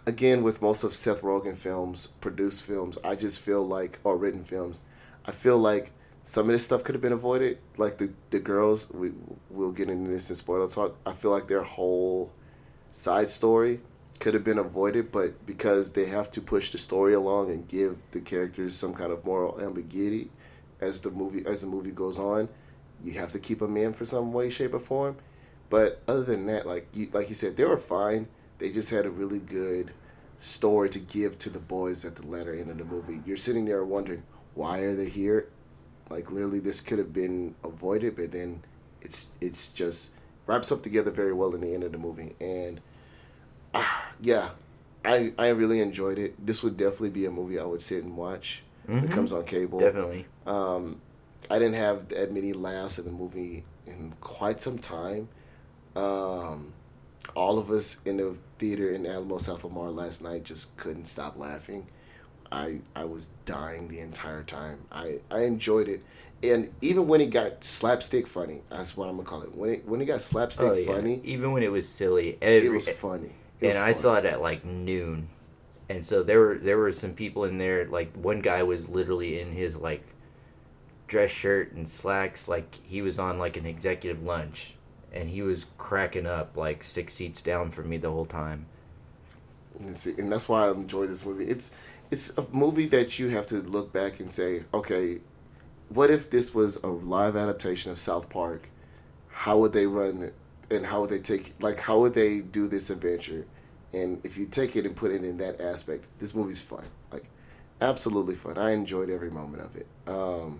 again, with most of Seth Rogen films, produced films, I just feel like, or written films, I feel like some of this stuff could have been avoided. Like the, the girls, we, we'll get into this in spoiler talk. I feel like their whole side story could have been avoided, but because they have to push the story along and give the characters some kind of moral ambiguity as the movie as the movie goes on, you have to keep them in for some way, shape, or form. But other than that, like you like you said, they were fine. They just had a really good story to give to the boys at the latter end of the movie. You're sitting there wondering, why are they here? Like, literally, this could have been avoided, but then it's it's just wraps up together very well in the end of the movie. And, uh, yeah, I I really enjoyed it. This would definitely be a movie I would sit and watch mm-hmm. when it comes on cable.
Definitely.
Um, I didn't have that many laughs in the movie in quite some time. Um, all of us in the theater in Alamo, South Lamar last night just couldn't stop laughing. I I was dying the entire time. I, I enjoyed it. And even when it got slapstick funny, that's what I'm going to call it. When it when it got slapstick
oh, yeah.
funny.
Even when it was silly. Every,
it was funny. It
and
was
I
funny.
saw it at like noon. And so there were there were some people in there, like one guy was literally in his like dress shirt and slacks, like he was on like an executive lunch. And he was cracking up like six seats down from me the whole time.
And, see, and that's why I enjoy this movie. It's it's a movie that you have to look back and say, okay, what if this was a live adaptation of South Park? How would they run it? And how would they take, like, how would they do this adventure? And if you take it and put it in that aspect, this movie's fun. Like, absolutely fun. I enjoyed every moment of it. Um,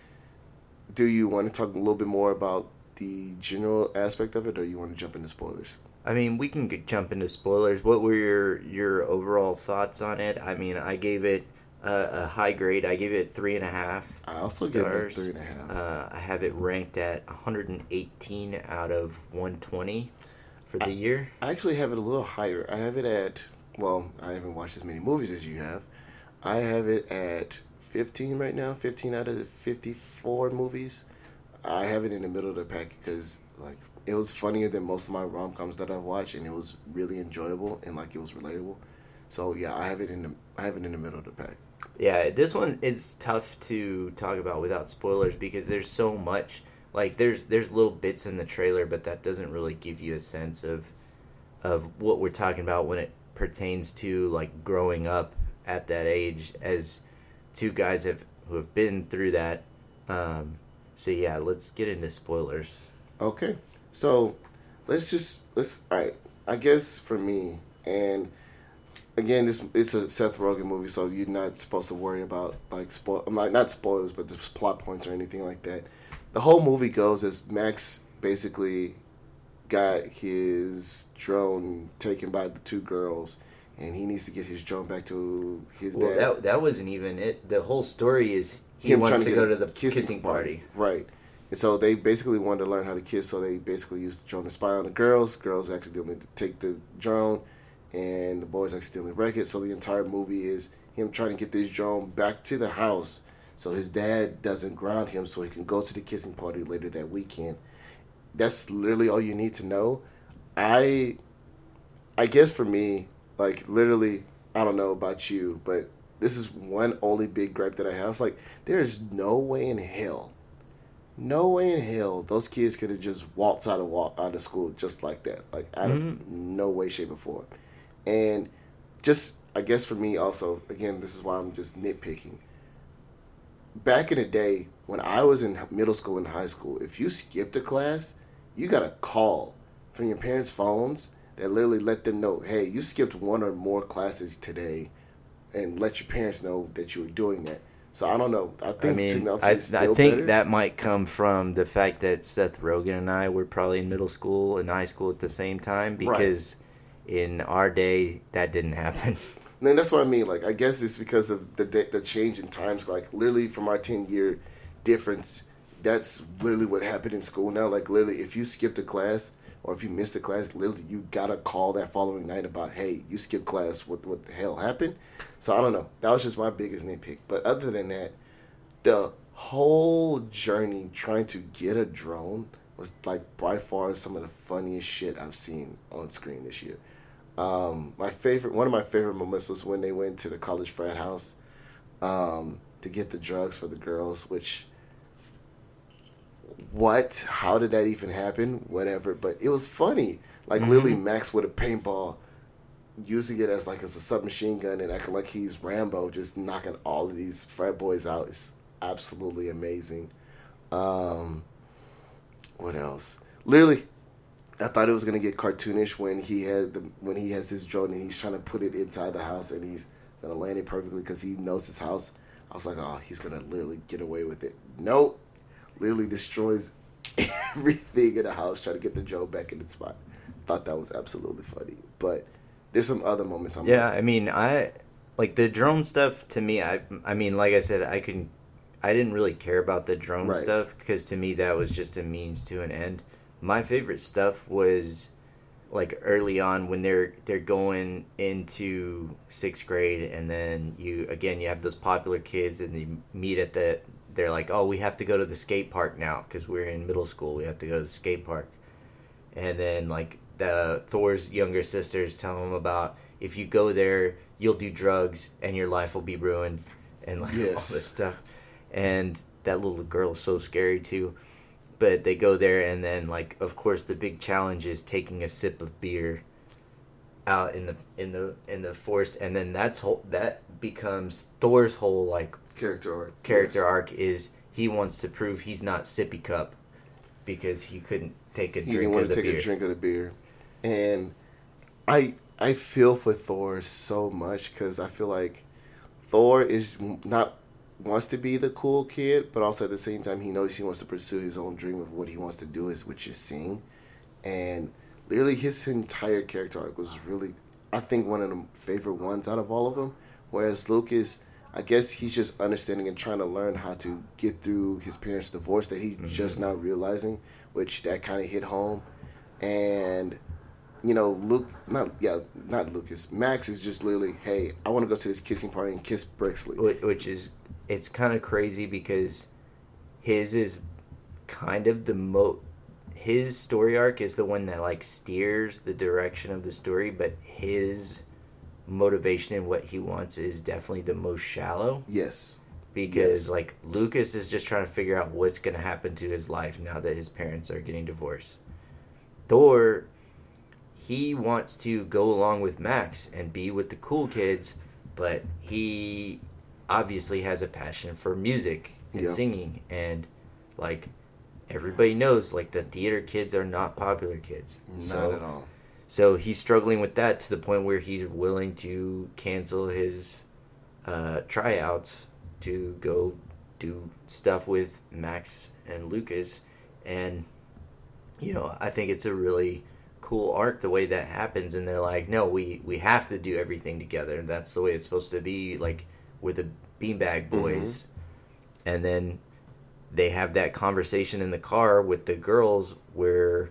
do you want to talk a little bit more about the general aspect of it, or you want to jump into spoilers?
I mean, we can g- jump into spoilers. What were your your overall thoughts on it? I mean, I gave it a, a high grade. I gave it three and a half.
I also
stars.
gave it a three and a half.
Uh, I have it ranked at one hundred eighteen out of one hundred twenty for the
I,
year.
I actually have it a little higher. I have it at, well, I haven't watched as many movies as you have. I have it at fifteen right now. fifteen out of the fifty-four movies. I have it in the middle of the pack because, like, it was funnier than most of my rom-coms that I've watched, and it was really enjoyable and, like, it was relatable. So yeah, I have it in the I have it in the middle of the pack.
Yeah, this one is tough to talk about without spoilers because there's so much. Like there's there's little bits in the trailer, but that doesn't really give you a sense of of what we're talking about when it pertains to like growing up at that age as two guys have who have been through that. Um, so yeah, let's get into spoilers.
Okay. So, let's just let's all right. I guess for me, and again, this it's a Seth Rogen movie, so you're not supposed to worry about like spoil. I'm like not spoilers, but the plot points or anything like that. The whole movie goes as Max basically got his drone taken by the two girls, and he needs to get his drone back to his
well,
dad.
That that wasn't even it. The whole story is he
Him
wants
trying
to,
to
go
get
to
a
the
kissing
kissing, party.
Right. And so they basically wanted to learn how to kiss, so they basically used the drone to spy on the girls. Girls accidentally take the drone, and the boys accidentally wreck it. So the entire movie is him trying to get this drone back to the house so his dad doesn't ground him so he can go to the kissing party later that weekend. That's literally all you need to know. I I guess for me, like literally, I don't know about you, but this is one only big gripe that I have. It's like, there's no way in hell No way in hell those kids could have just waltzed out of walk out of school just like that, like out
Mm-hmm.
of no way, shape, or form. And just, I guess for me also, again, this is why I'm just nitpicking. Back in the day when I was in middle school and high school, if you skipped a class, you got a call from your parents' phones that literally let them know, hey, you skipped one or more classes today, and let your parents know that you were doing that. So I don't know. I think
I mean,
technology
I,
is still
I think
better.
that might come from the fact that Seth Rogen and I were probably in middle school and high school at the same time, because right. in our day that didn't happen.
And then that's what I mean. Like, I guess it's because of the the change in times. Like, literally from our ten year difference, that's literally what happened in school now. Like, literally, if you skipped a class or if you missed a class, literally you got a call that following night about, hey, you skipped class. What what the hell happened? So I don't know. That was just my biggest nitpick. But other than that, the whole journey trying to get a drone was like by far some of the funniest shit I've seen on screen this year. Um, my favorite, one of my favorite moments was when they went to the college frat house um, to get the drugs for the girls. Which, what? How did that even happen? Whatever. But it was funny. Like
Mm-hmm.
literally, Max with a paintball, using it as like as a submachine gun and acting like he's Rambo, just knocking all of these frat boys out. Is absolutely amazing. Um, what else? Literally, I thought it was gonna get cartoonish when he had the when he has his drone and he's trying to put it inside the house and he's gonna land it perfectly because he knows his house. I was like, oh, he's gonna literally get away with it. Nope, literally destroys everything in the house trying to get the drone back in its spot. Thought that was absolutely funny, but there's some other moments. I'm
Yeah,
like,
I mean, I like the drone stuff. To me, I I mean, like I said, I can, I didn't really care about the drone
Right.
stuff because to me that was just a means to an end. My favorite stuff was like early on when they're they're going into sixth grade, and then you again you have those popular kids, and you meet at the. They're like, oh, we have to go to the skate park now because we're in middle school. We have to go to the skate park, and then like the Thor's younger sisters tell him about if you go there, you'll do drugs and your life will be ruined, and like all
Yes.
this stuff. And that little girl is so scary too. But they go there, and then like of course the big challenge is taking a sip of beer out in the in the in the forest, and then that's whole that becomes Thor's whole like
character arc.
character
Yes.
arc is he wants to prove he's not sippy cup because he couldn't take a
He
drink
didn't want
of
to
the
take
beer.
a drink of the beer, and I I feel for Thor so much because I feel like Thor is not wants to be the cool kid, but also at the same time he knows he wants to pursue his own dream of what he wants to do is which is sing, and literally his entire character arc was really I think one of the favorite ones out of all of them. Whereas Lucas, I guess he's just understanding and trying to learn how to get through his parents' divorce that he's just not realizing, which that kind of hit home. And, you know, Luke, not, yeah, not Lucas. Max is just literally, hey, I want to go to this kissing party and kiss Brixley.
Wh- which is it's kind of crazy because his is kind of the mo his story arc is the one that like steers the direction of the story, but his motivation and what he wants is definitely the most shallow
Yes.
because
Yes.
like Lucas is just trying to figure out what's going to happen to his life now that his parents are getting divorced. Thor, he wants to go along with Max and be with the cool kids, but he obviously has a passion for music and
Yeah.
singing, and like everybody knows like the theater kids are not popular kids.
Not
so,
at all.
So he's struggling with that to the point where he's willing to cancel his uh, tryouts to go do stuff with Max and Lucas. And, you know, I think it's a really cool arc the way that happens. And they're like, no, we, we have to do everything together. That's the way it's supposed to be, like with the Beanbag Boys. And then they have that conversation in the car with the girls where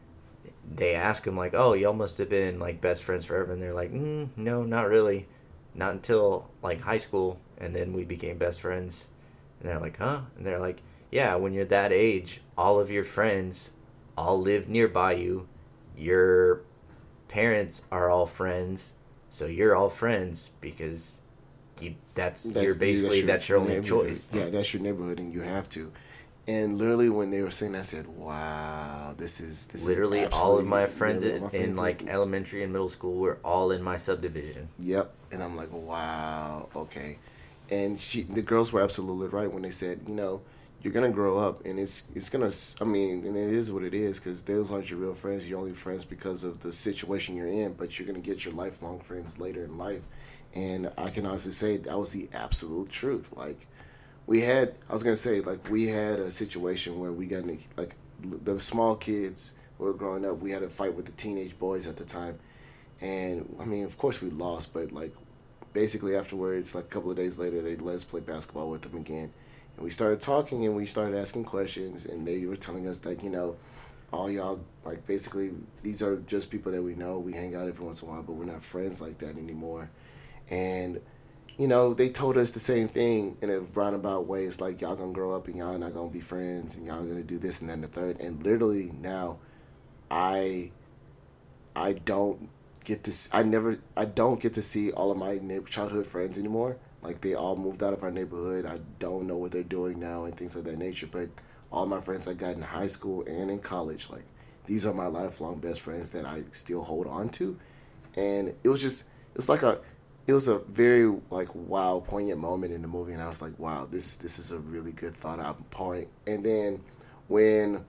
they ask him like, oh, y'all must have been like best friends forever, and they're like, mm, no, not really, not until like high school, and then we became best friends. And they're like, huh? And they're like, yeah, when you're that age, all of your friends all live nearby you, your parents are all friends, so you're all friends because you that's,
That's-
you're basically
your
that's your only
neighborhood.
choice.
Yeah, that's your neighborhood, and you have to. And literally, when they were saying that, I said, "Wow, this is this
Literally
is
all of my
absolutely-
friends
yeah,
in,
my
in
friends
like
in-
elementary and middle school were all in my subdivision.
Yep." And I'm like, "Wow, okay." And she, the girls were absolutely right when they said, "You know, you're gonna grow up, and it's it's gonna. I mean, and it is what it is because those aren't your real friends. You're only friends because of the situation you're in. But you're gonna get your lifelong friends later in life." And I can honestly say that was the absolute truth. Like. We had, I was going to say, like, we had a situation where we got, in, like, the small kids who were growing up, we had a fight with the teenage boys at the time. And, I mean, of course we lost, but, like, basically afterwards, like, a couple of days later, they let us play basketball with them again. And we started talking and we started asking questions, and they were telling us that, you know, all y'all, like, basically, these are just people that we know. We hang out every once in a while, but we're not friends like that anymore. And... you know, they told us the same thing in a roundabout way. It's like, y'all gonna grow up and y'all not gonna be friends and y'all gonna do this and then the third. And literally now, I, I don't get to. See, I never. I don't get to see all of my neighbor, childhood friends anymore. Like they all moved out of our neighborhood. I don't know what they're doing now and things of that nature. But all my friends I got in high school and in college, like these are my lifelong best friends that I still hold on to. And it was just, it was like a, it was a very like wow poignant moment in the movie, and I was like, wow, this this is a really good thought out point. And then when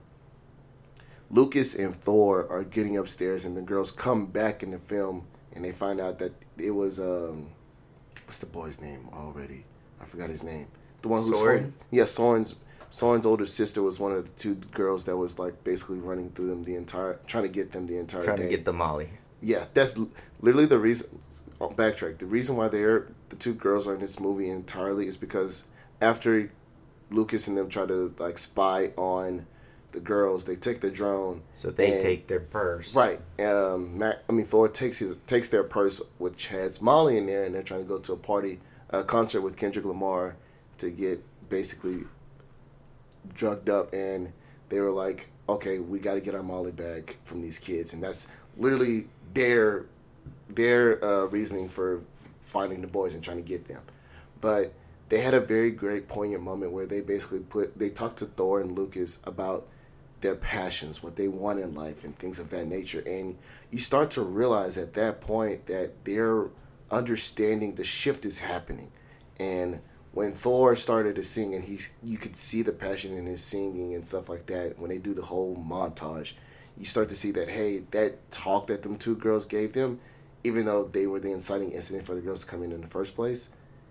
Lucas and Thor are getting upstairs, and the girls come back in the film, and they find out that it was um, what's the boy's name already? I forgot his name. The one who's
Soren?
yeah, Soren's Soren's older sister was one of the two girls that was like basically running through them the entire, trying to get them the entire
Trying
day.
to get the Molly.
Yeah, that's l- literally the reason. Oh, backtrack. The reason why they're the two girls are in this movie entirely is because after Lucas and them try to like spy on the girls, they take the drone.
So they
and-
take their purse.
Right. Um. Mac, I mean, Thor takes his takes their purse, which has Molly in there, and they're trying to go to a party, a concert with Kendrick Lamar, to get basically drugged up, and they were like, okay, we got to get our Molly back from these kids, and that's literally their their uh, reasoning for finding the boys and trying to get them. But they had a very great poignant moment where they basically put they talked to Thor and Lucas about their passions, what they want in life, and things of that nature. And you start to realize at that point that they're understanding the shift is happening. And when Thor started to sing, and he, you could see the passion in his singing and stuff like that, when they do the whole montage, you start to see that, hey, that talk that them two girls gave them, even though they were the inciting incident for the girls to come in in the first place,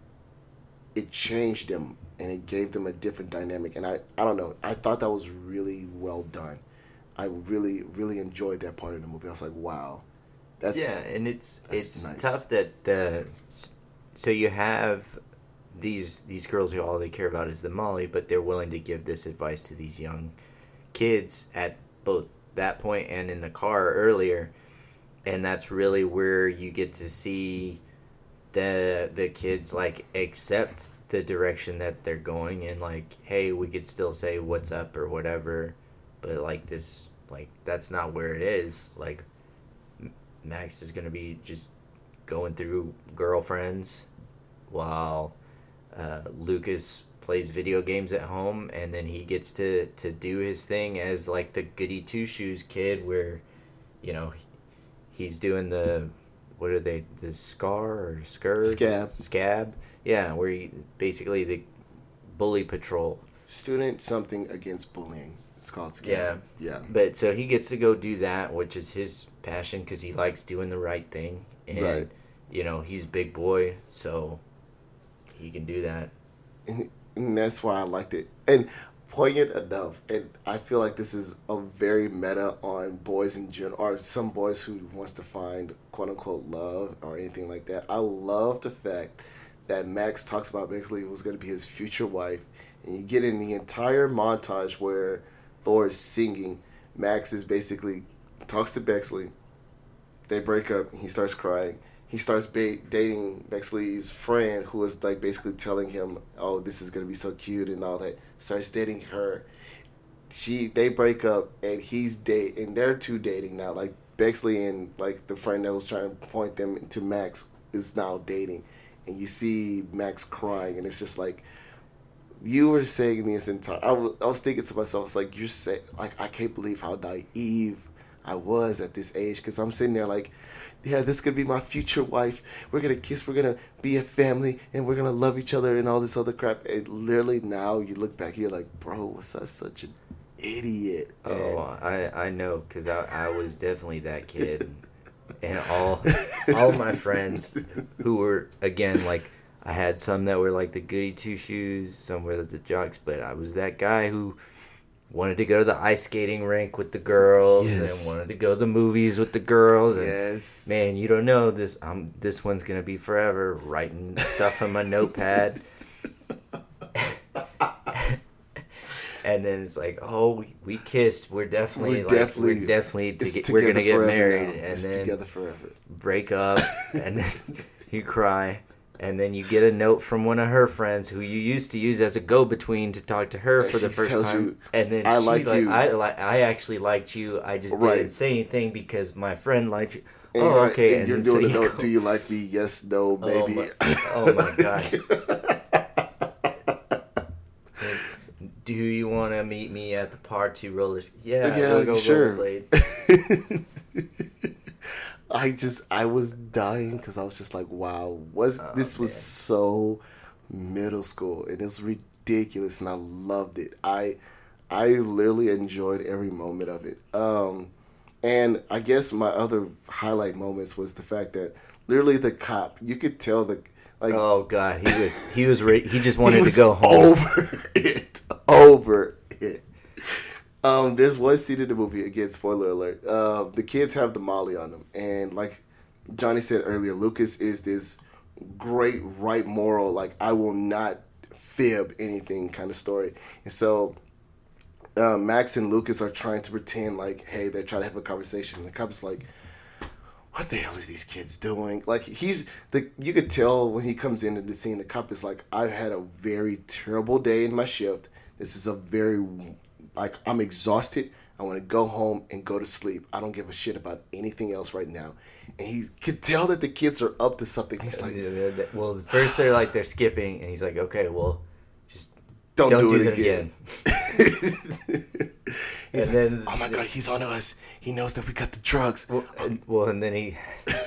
it changed them, and it gave them a different dynamic. And I, I don't know, I thought that was really well done. I really, really enjoyed that part of the movie. I was like, wow. That's,
yeah, and it's
that's
it's
nice.
tough that the so you have these these girls who all they care about is the Molly, but they're willing to give this advice to these young kids at both that point and in the car earlier, and that's really where you get to see the the kids like accept the direction that they're going in. Like, hey, we could still say what's up or whatever, but like this, like that's not where it is. Like Max is gonna be just going through girlfriends while uh, Lucas plays video games at home, and then he gets to, to do his thing as like the goody two shoes kid, where you know he's doing the what are they the scar or scurr
Scab.
scab yeah, where he basically the bully patrol.
Student something against bullying. It's called Scab.
Yeah.
Yeah.
But so he gets to go do that, which is his passion because he likes doing the right thing. And,
Right.
you know, he's a big boy, so he can do that.
And, and that's why I liked it. And poignant enough, and I feel like this is a very meta on boys in general, or some boys who wants to find quote-unquote love or anything like that. I love the fact that Max talks about basically who's going to be his future wife, and you get in the entire montage where Thor is singing. Max is basically talks to Bexley. They break up. He starts crying. He starts ba- dating Bexley's friend, who is like basically telling him, "Oh, this is gonna be so cute" and all that. Starts dating her. She they break up, and he's date and they're two dating now. Like Bexley and like the friend that was trying to point them to Max is now dating, and you see Max crying, and it's just like. You were saying this entire. I was, I was thinking to myself, it's like you're saying, like I can't believe how naive I was at this age, because I'm sitting there like, yeah, this could be my future wife. We're gonna kiss. We're gonna be a family, and we're gonna love each other, and all this other crap. And literally now you look back, you're like, bro, was I such an idiot?
Oh, I, I know, because I, I was definitely that kid. And all all my friends who were, again, like, I had some that were like the goody two shoes, some were the jocks, but I was that guy who wanted to go to the ice skating rink with the girls,
Yes.
and wanted to go to the movies with the girls. And
Yes.
man, you don't know this. Um, this one's gonna be forever. Writing stuff on my notepad, and then it's like, oh, we, we kissed. We're definitely,
We're
like,
definitely-
we're definitely to
It's
get, we're gonna
together
get
forever
married,
now.
and
It's
then
together forever.
break up, and then you cry, And then you get a note from one of her friends who you used to use as a go-between to talk to her
And
for the
she
first
tells
time.
you,
and then
"I
she
like
like
you."
I like I actually liked you. I just
Right.
didn't say anything because my friend liked you.
And
oh,
you're right,
okay.
And,
And
you're
then so
doing
you
the note.
go-
Do you like me? Yes, no,
Oh
maybe.
my, oh my gosh. Do you want to meet me at the park to roller? Yeah,
Yeah,
we'll go
sure.
rollerblade.
I just I was dying because I was just like, wow, was
Oh,
this was
man.
so middle school and it's ridiculous and I loved it. I I literally enjoyed every moment of it. Um, and I guess my other highlight moments was the fact that literally the cop, you could tell the like
Oh god, he was he was re- he just wanted
he
to
was
go home.
over it, over it. Um, there's one scene in the movie, again, spoiler alert. Uh, the kids have the Molly on them, and like Johnny said earlier, Lucas is this great, right moral, like I will not fib anything kind of story. And so uh, Max and Lucas are trying to pretend like, hey, they're trying to have a conversation, and the cop's like, what the hell is these kids doing? Like he's the you could tell when he comes into the scene, the cop is like, I've had a very terrible day in my shift. This is a very like I'm exhausted. I want to go home and go to sleep. I don't give a shit about anything else right now. And he could tell that the kids are up to something. He's like,
well, first they're like they're skipping, and he's like, okay, well, just
don't,
don't
do,
do
it
that
again.
again.
He's
And
like,
then
oh my god, he's on us. He knows that we got the drugs.
well, and, well, and then he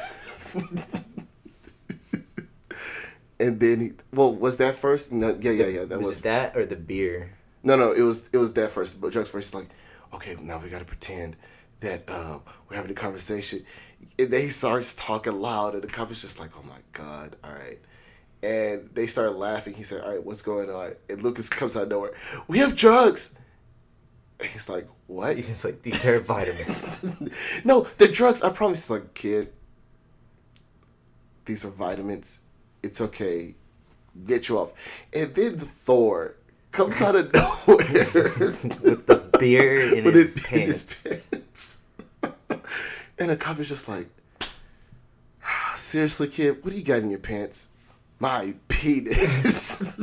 And then he, well, was that first? No, yeah, yeah, yeah. That
was,
was
it that or the beer.
No, no, it was it was that first. But drugs first. He's like, okay, now we got to pretend that uh, we're having a conversation. And then he starts talking loud, and the cop is just like, oh my god, all right. And they start laughing. He said, all right, what's going on? And Lucas comes out of nowhere. We have drugs. And he's like, what?
He's like, these are vitamins.
No, the drugs. I promise. He's like, kid, these are vitamins. It's okay. Get you off. And then the Thor comes out of nowhere
With the beer in
with
his,
it
pants.
in his pants. And the cop is just like, seriously, kid, what do you got in your pants? My penis.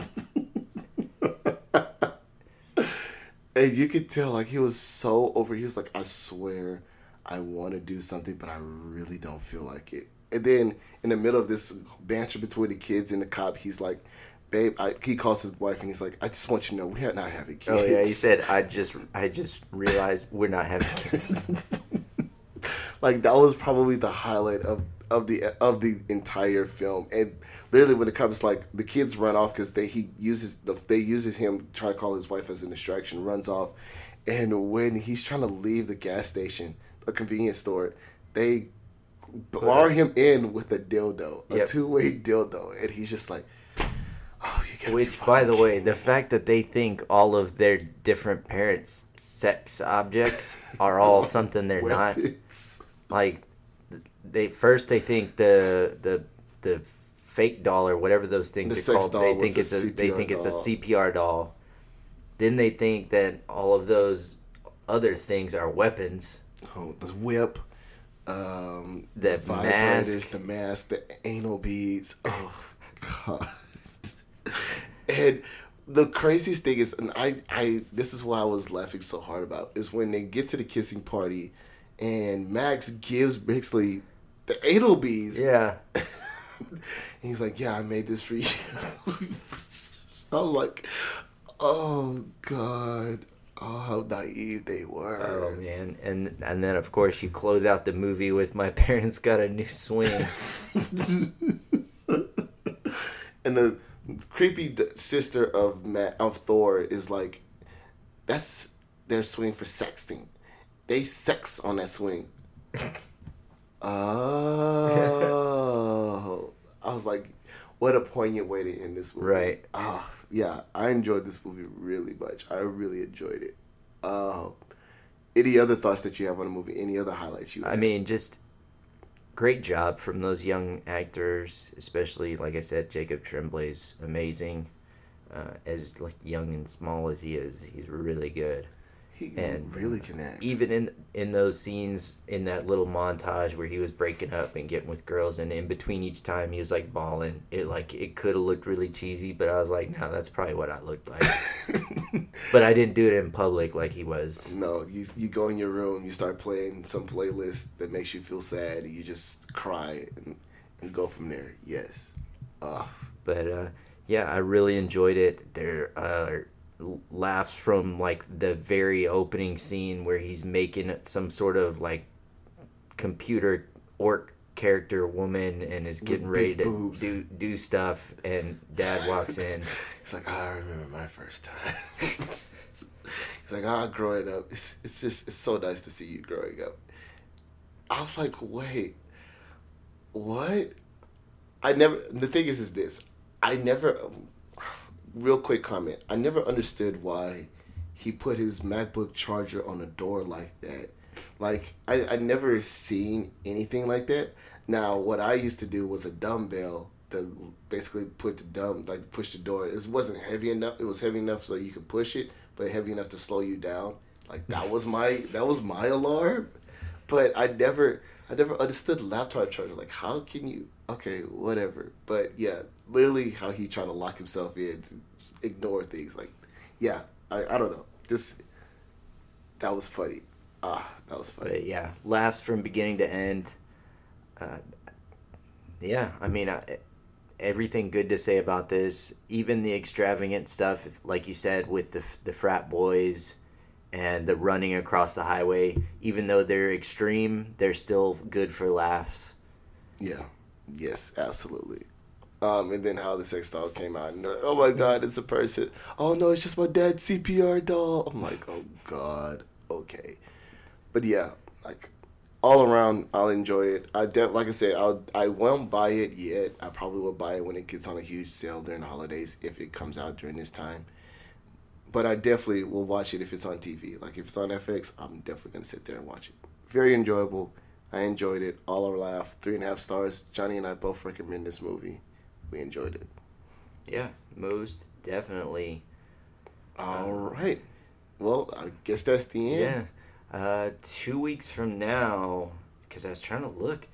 And you could tell, like, he was so over. He was like, I swear I want to do something, but I really don't feel like it. And then in the middle of this banter between the kids and the cop, he's like, babe, I, he calls his wife and he's like, I just want you to know we are not having kids.
Oh yeah, he said, I just I just realized we're not having kids.
Like that was probably the highlight of, of the of the entire film. And literally when the cop is like, the kids run off because they he uses the they uses him try to call his wife as a distraction, runs off. And when he's trying to leave the gas station, a convenience store, they bar him in with a dildo, a
Yep.
two way dildo, and he's just like, oh, you gotta be
Which, by
fucking
the way,
kidding
the
me.
fact that they think all of their different parents' sex objects are all something they're not.
Weapons.
Like, they first they think the the the fake doll or whatever those things
The
are
sex
called.
doll
They
was
think
a
it's a they
C P R
think it's a
doll.
C P R doll. Then they think that all of those other things are weapons.
Oh, the whip, um,
The
vibrators,
mask.
the mask, the anal beads. Oh god! And the craziest thing is, and I, I, this is why I was laughing so hard about, is when they get to the kissing party, and Max gives Bixley the anal beads.
Yeah.
And he's like, "Yeah, I made this for you." I was like, "Oh god." Oh, how naive they were.
Oh man, and and then of course you close out the movie with my parents got a new swing.
And the creepy d- sister of Matt, of Thor is like, that's their swing for sexting. They sex on that swing. Oh. I was like, what a poignant way to end this movie.
Right.
Oh, yeah, I enjoyed this movie really much. I really enjoyed it. Uh, any other thoughts that you have on the movie? Any other highlights you have?
I mean, just great job from those young actors, especially like I said, Jacob Tremblay's amazing. Uh, as like young and small as he is, he's really good.
He
And
really can act.
even in in those scenes in that little montage where he was breaking up and getting with girls, and in between each time he was like bawling, it like it could have looked really cheesy, but I was like, no, that's probably what I looked like. But I didn't do it in public like he was.
No, you you go in your room, you start playing some playlist that makes you feel sad, and you just cry and, and go from there. Yes. Uh,
But uh, yeah, I really enjoyed it. There are laughs from like the very opening scene where he's making some sort of like computer orc character woman and is getting
With
ready
big
to
boobs.
do do stuff, and Dad walks in.
He's like, "Ah, I remember my first time." He's like, ah, growing up, it's it's just it's so nice to see you growing up. I was like, wait, what? I never. The thing is, is this. I never. Real quick comment. I never understood why he put his MacBook charger on a door like that. Like I, I never seen anything like that. Now, what I used to do was a dumbbell to basically put the dumb like push the door. It wasn't heavy enough. It was heavy enough so you could push it, but heavy enough to slow you down. Like that was my that was my alarm. But I never I never understood laptop charger. Like how can you? Okay, whatever. But yeah, literally how he trying to lock himself in to ignore things. Like yeah, I I don't know. Just that was funny. Ah, that was funny.
But yeah, laughs from beginning to end. Uh, yeah, I mean, I, everything good to say about this. Even the extravagant stuff, like you said, with the the frat boys and the running across the highway. Even though they're extreme, they're still good for laughs.
Yeah. Yes, absolutely. Um, and then how the sex doll came out. And, oh my God, it's a person. Oh no, it's just my dad's C P R doll. I'm like, oh God, okay. But yeah, like all around, I'll enjoy it. I de- like I said, I'll I won't buy it yet. I probably will buy it when it gets on a huge sale during the holidays if it comes out during this time. But I definitely will watch it if it's on T V. Like if it's on F X, I'm definitely gonna sit there and watch it. Very enjoyable. I enjoyed it. All our laugh. Three and a half stars. Johnny and I both recommend this movie. We enjoyed it.
Yeah, most definitely.
All right. Well, I guess that's the end.
Yeah. Uh, two weeks from now, because I was trying to look,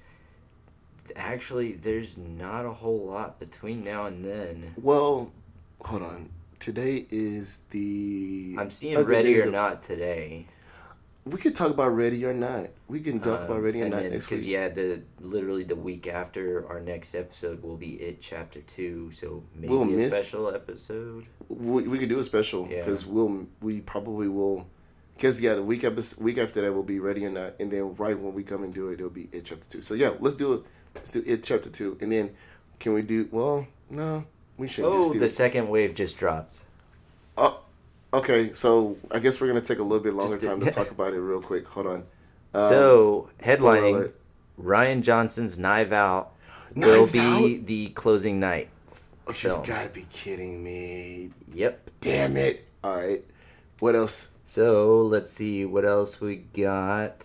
actually, there's not a whole lot between now and then.
Well, hold on. Today is the...
I'm seeing
other
Ready
day
or
that-
Not today.
We could talk about Ready or Not. We can talk about Ready or Not next
Because,
week.
yeah, the literally the week after our next episode will be It Chapter two, so maybe
We'll
a
miss-
special episode.
We, we could do a special
Yeah.
because we'll we probably will because yeah the week episode, week after that will be Ready or Not, and then right when we come and do it, it'll be It Chapter Two. So yeah, let's do it. Let's do It Chapter Two, and then can we do? Well, no, we shouldn't.
Oh,
just do
the
it.
second wave just dropped.
Oh, okay. So I guess we're gonna take a little bit longer
Just-
time to talk about it real quick. Hold on. Um,
So,
spoiler
headlining,
alert.
Ryan Johnson's Knives Out will
Knives
be
Out?
the closing night.
Oh,
film.
you've got to be kidding me!
Yep.
Damn it! All right. What else?
So, let's see what else we got.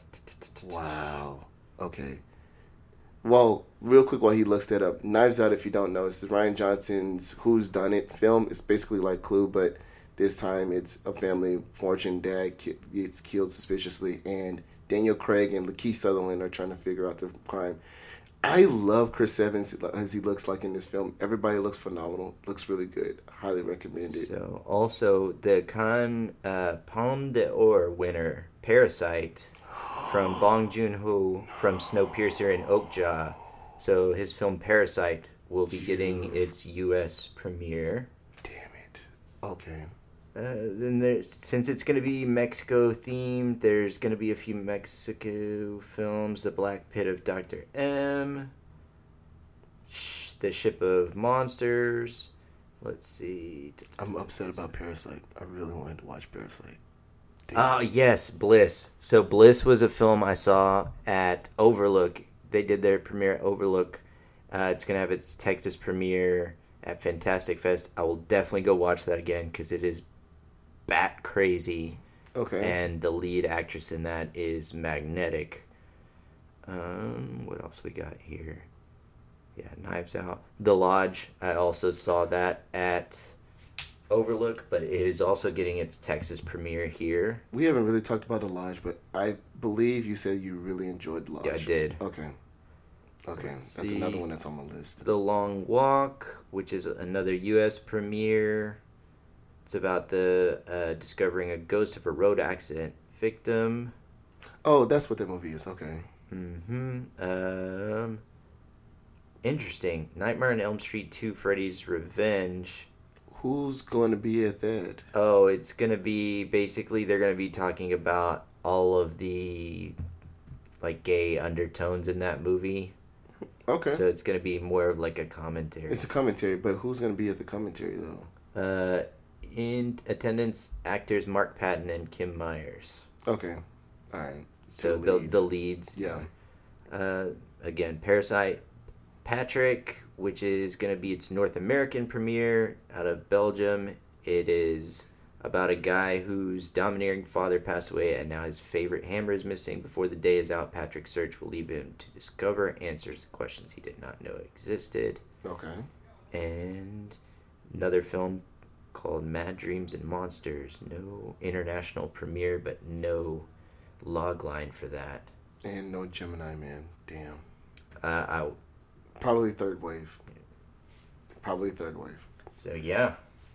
Wow. Okay. Well, real quick while he looks that up, Knives Out, if you don't know, it's Ryan Johnson's Who's Done It film. It's basically like Clue, but this time it's a family fortune. Dad ki- gets killed suspiciously, and Daniel Craig and Lakeith Sutherland are trying to figure out the crime. I love Chris Evans as he looks like in this film. Everybody looks phenomenal. Looks really good. Highly recommend it.
So, also, the Cannes uh, Palme d'Or winner, Parasite, from Bong Joon-ho from Snowpiercer and Oakjaw. So, his film Parasite will be getting its U S premiere.
Damn it. Okay.
Uh, then there, since it's going to be Mexico themed, there's going to be a few Mexico films: The Black Pit of Doctor M, Sh- The Ship of Monsters. Let's see.
I'm upset about Parasite. I really wanted to watch Parasite. Damn.
Oh, yes, Bliss. So Bliss was a film I saw at Overlook. They did their premiere at Overlook. Uh, it's going to have its Texas premiere at Fantastic Fest. I will definitely go watch that again because it is bat crazy.
Okay.
And the lead actress in that is magnetic. Um, what else we got here? Yeah, Knives Out. The Lodge. I also saw that at Overlook, but it is also getting its Texas premiere here.
We haven't really talked about The Lodge, but I believe you said you really enjoyed The Lodge.
Yeah, I did.
Okay. Okay,
Let's
that's
see.
another one that's on my list.
The Long Walk, which is another U S premiere. It's about the uh, discovering a ghost of a road accident victim.
Oh, that's what that movie is. Okay.
Mm-hmm. Um, interesting. Nightmare on Elm Street two, Freddy's Revenge.
Who's going to be at that?
Oh, it's going to be, basically, they're going to be talking about all of the, like, gay undertones in that movie.
Okay.
So it's going to be more of, like, a commentary.
It's a commentary, but who's going to be at the commentary, though?
Uh, in attendance, actors Mark Patton and Kim Myers.
Okay. All right.
So
Two
the,
leads.
the leads.
Yeah.
Uh, again, Parasite, Patrick, which is going to be its North American premiere out of Belgium. It is about a guy whose domineering father passed away and now his favorite hammer is missing. Before the day is out, Patrick's search will lead him to discover answers to questions he did not know existed.
Okay.
And another film called Mad Dreams and Monsters. No international premiere, but no log line for that.
And no Gemini Man. Damn.
Uh, I,
Probably third wave. Probably third wave.
so, yeah.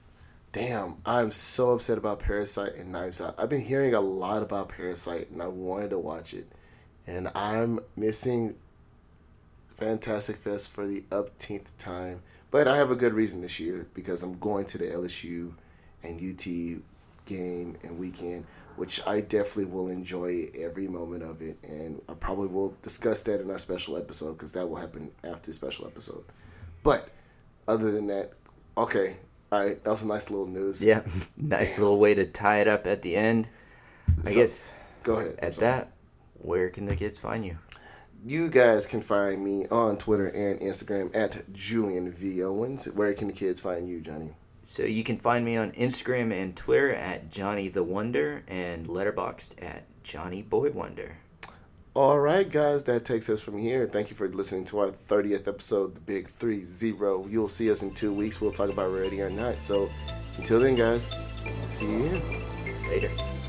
Damn, I'm so upset about Parasite and Knives Out. I've been hearing a lot about Parasite, and I wanted to watch it. And I'm missing Fantastic Fest for the upteenth time. But I have a good reason this year, because I'm going to the L S U and U T game and weekend, which I definitely will enjoy every moment of it. And I probably will discuss that in our special episode, because that will happen after the special episode. But other than that, okay. All right, that was a nice little news.
Yeah, nice
Damn.
little way to tie it up at the end. I
So,
guess
Go ahead. I'm
at
sorry.
that, where can the kids find you?
You guys can find me on Twitter and Instagram at Julian V. Owens. Where can the kids find you, Johnny?
So you can find me on Instagram and Twitter at Johnny the Wonder and Letterboxd at Johnny Boy Wonder.
All right, guys, that takes us from here. Thank you for listening to our thirtieth episode, The Big Three Zero. You'll see us in two weeks. We'll talk about Ready or Not. So until then, guys, see you here.
Later.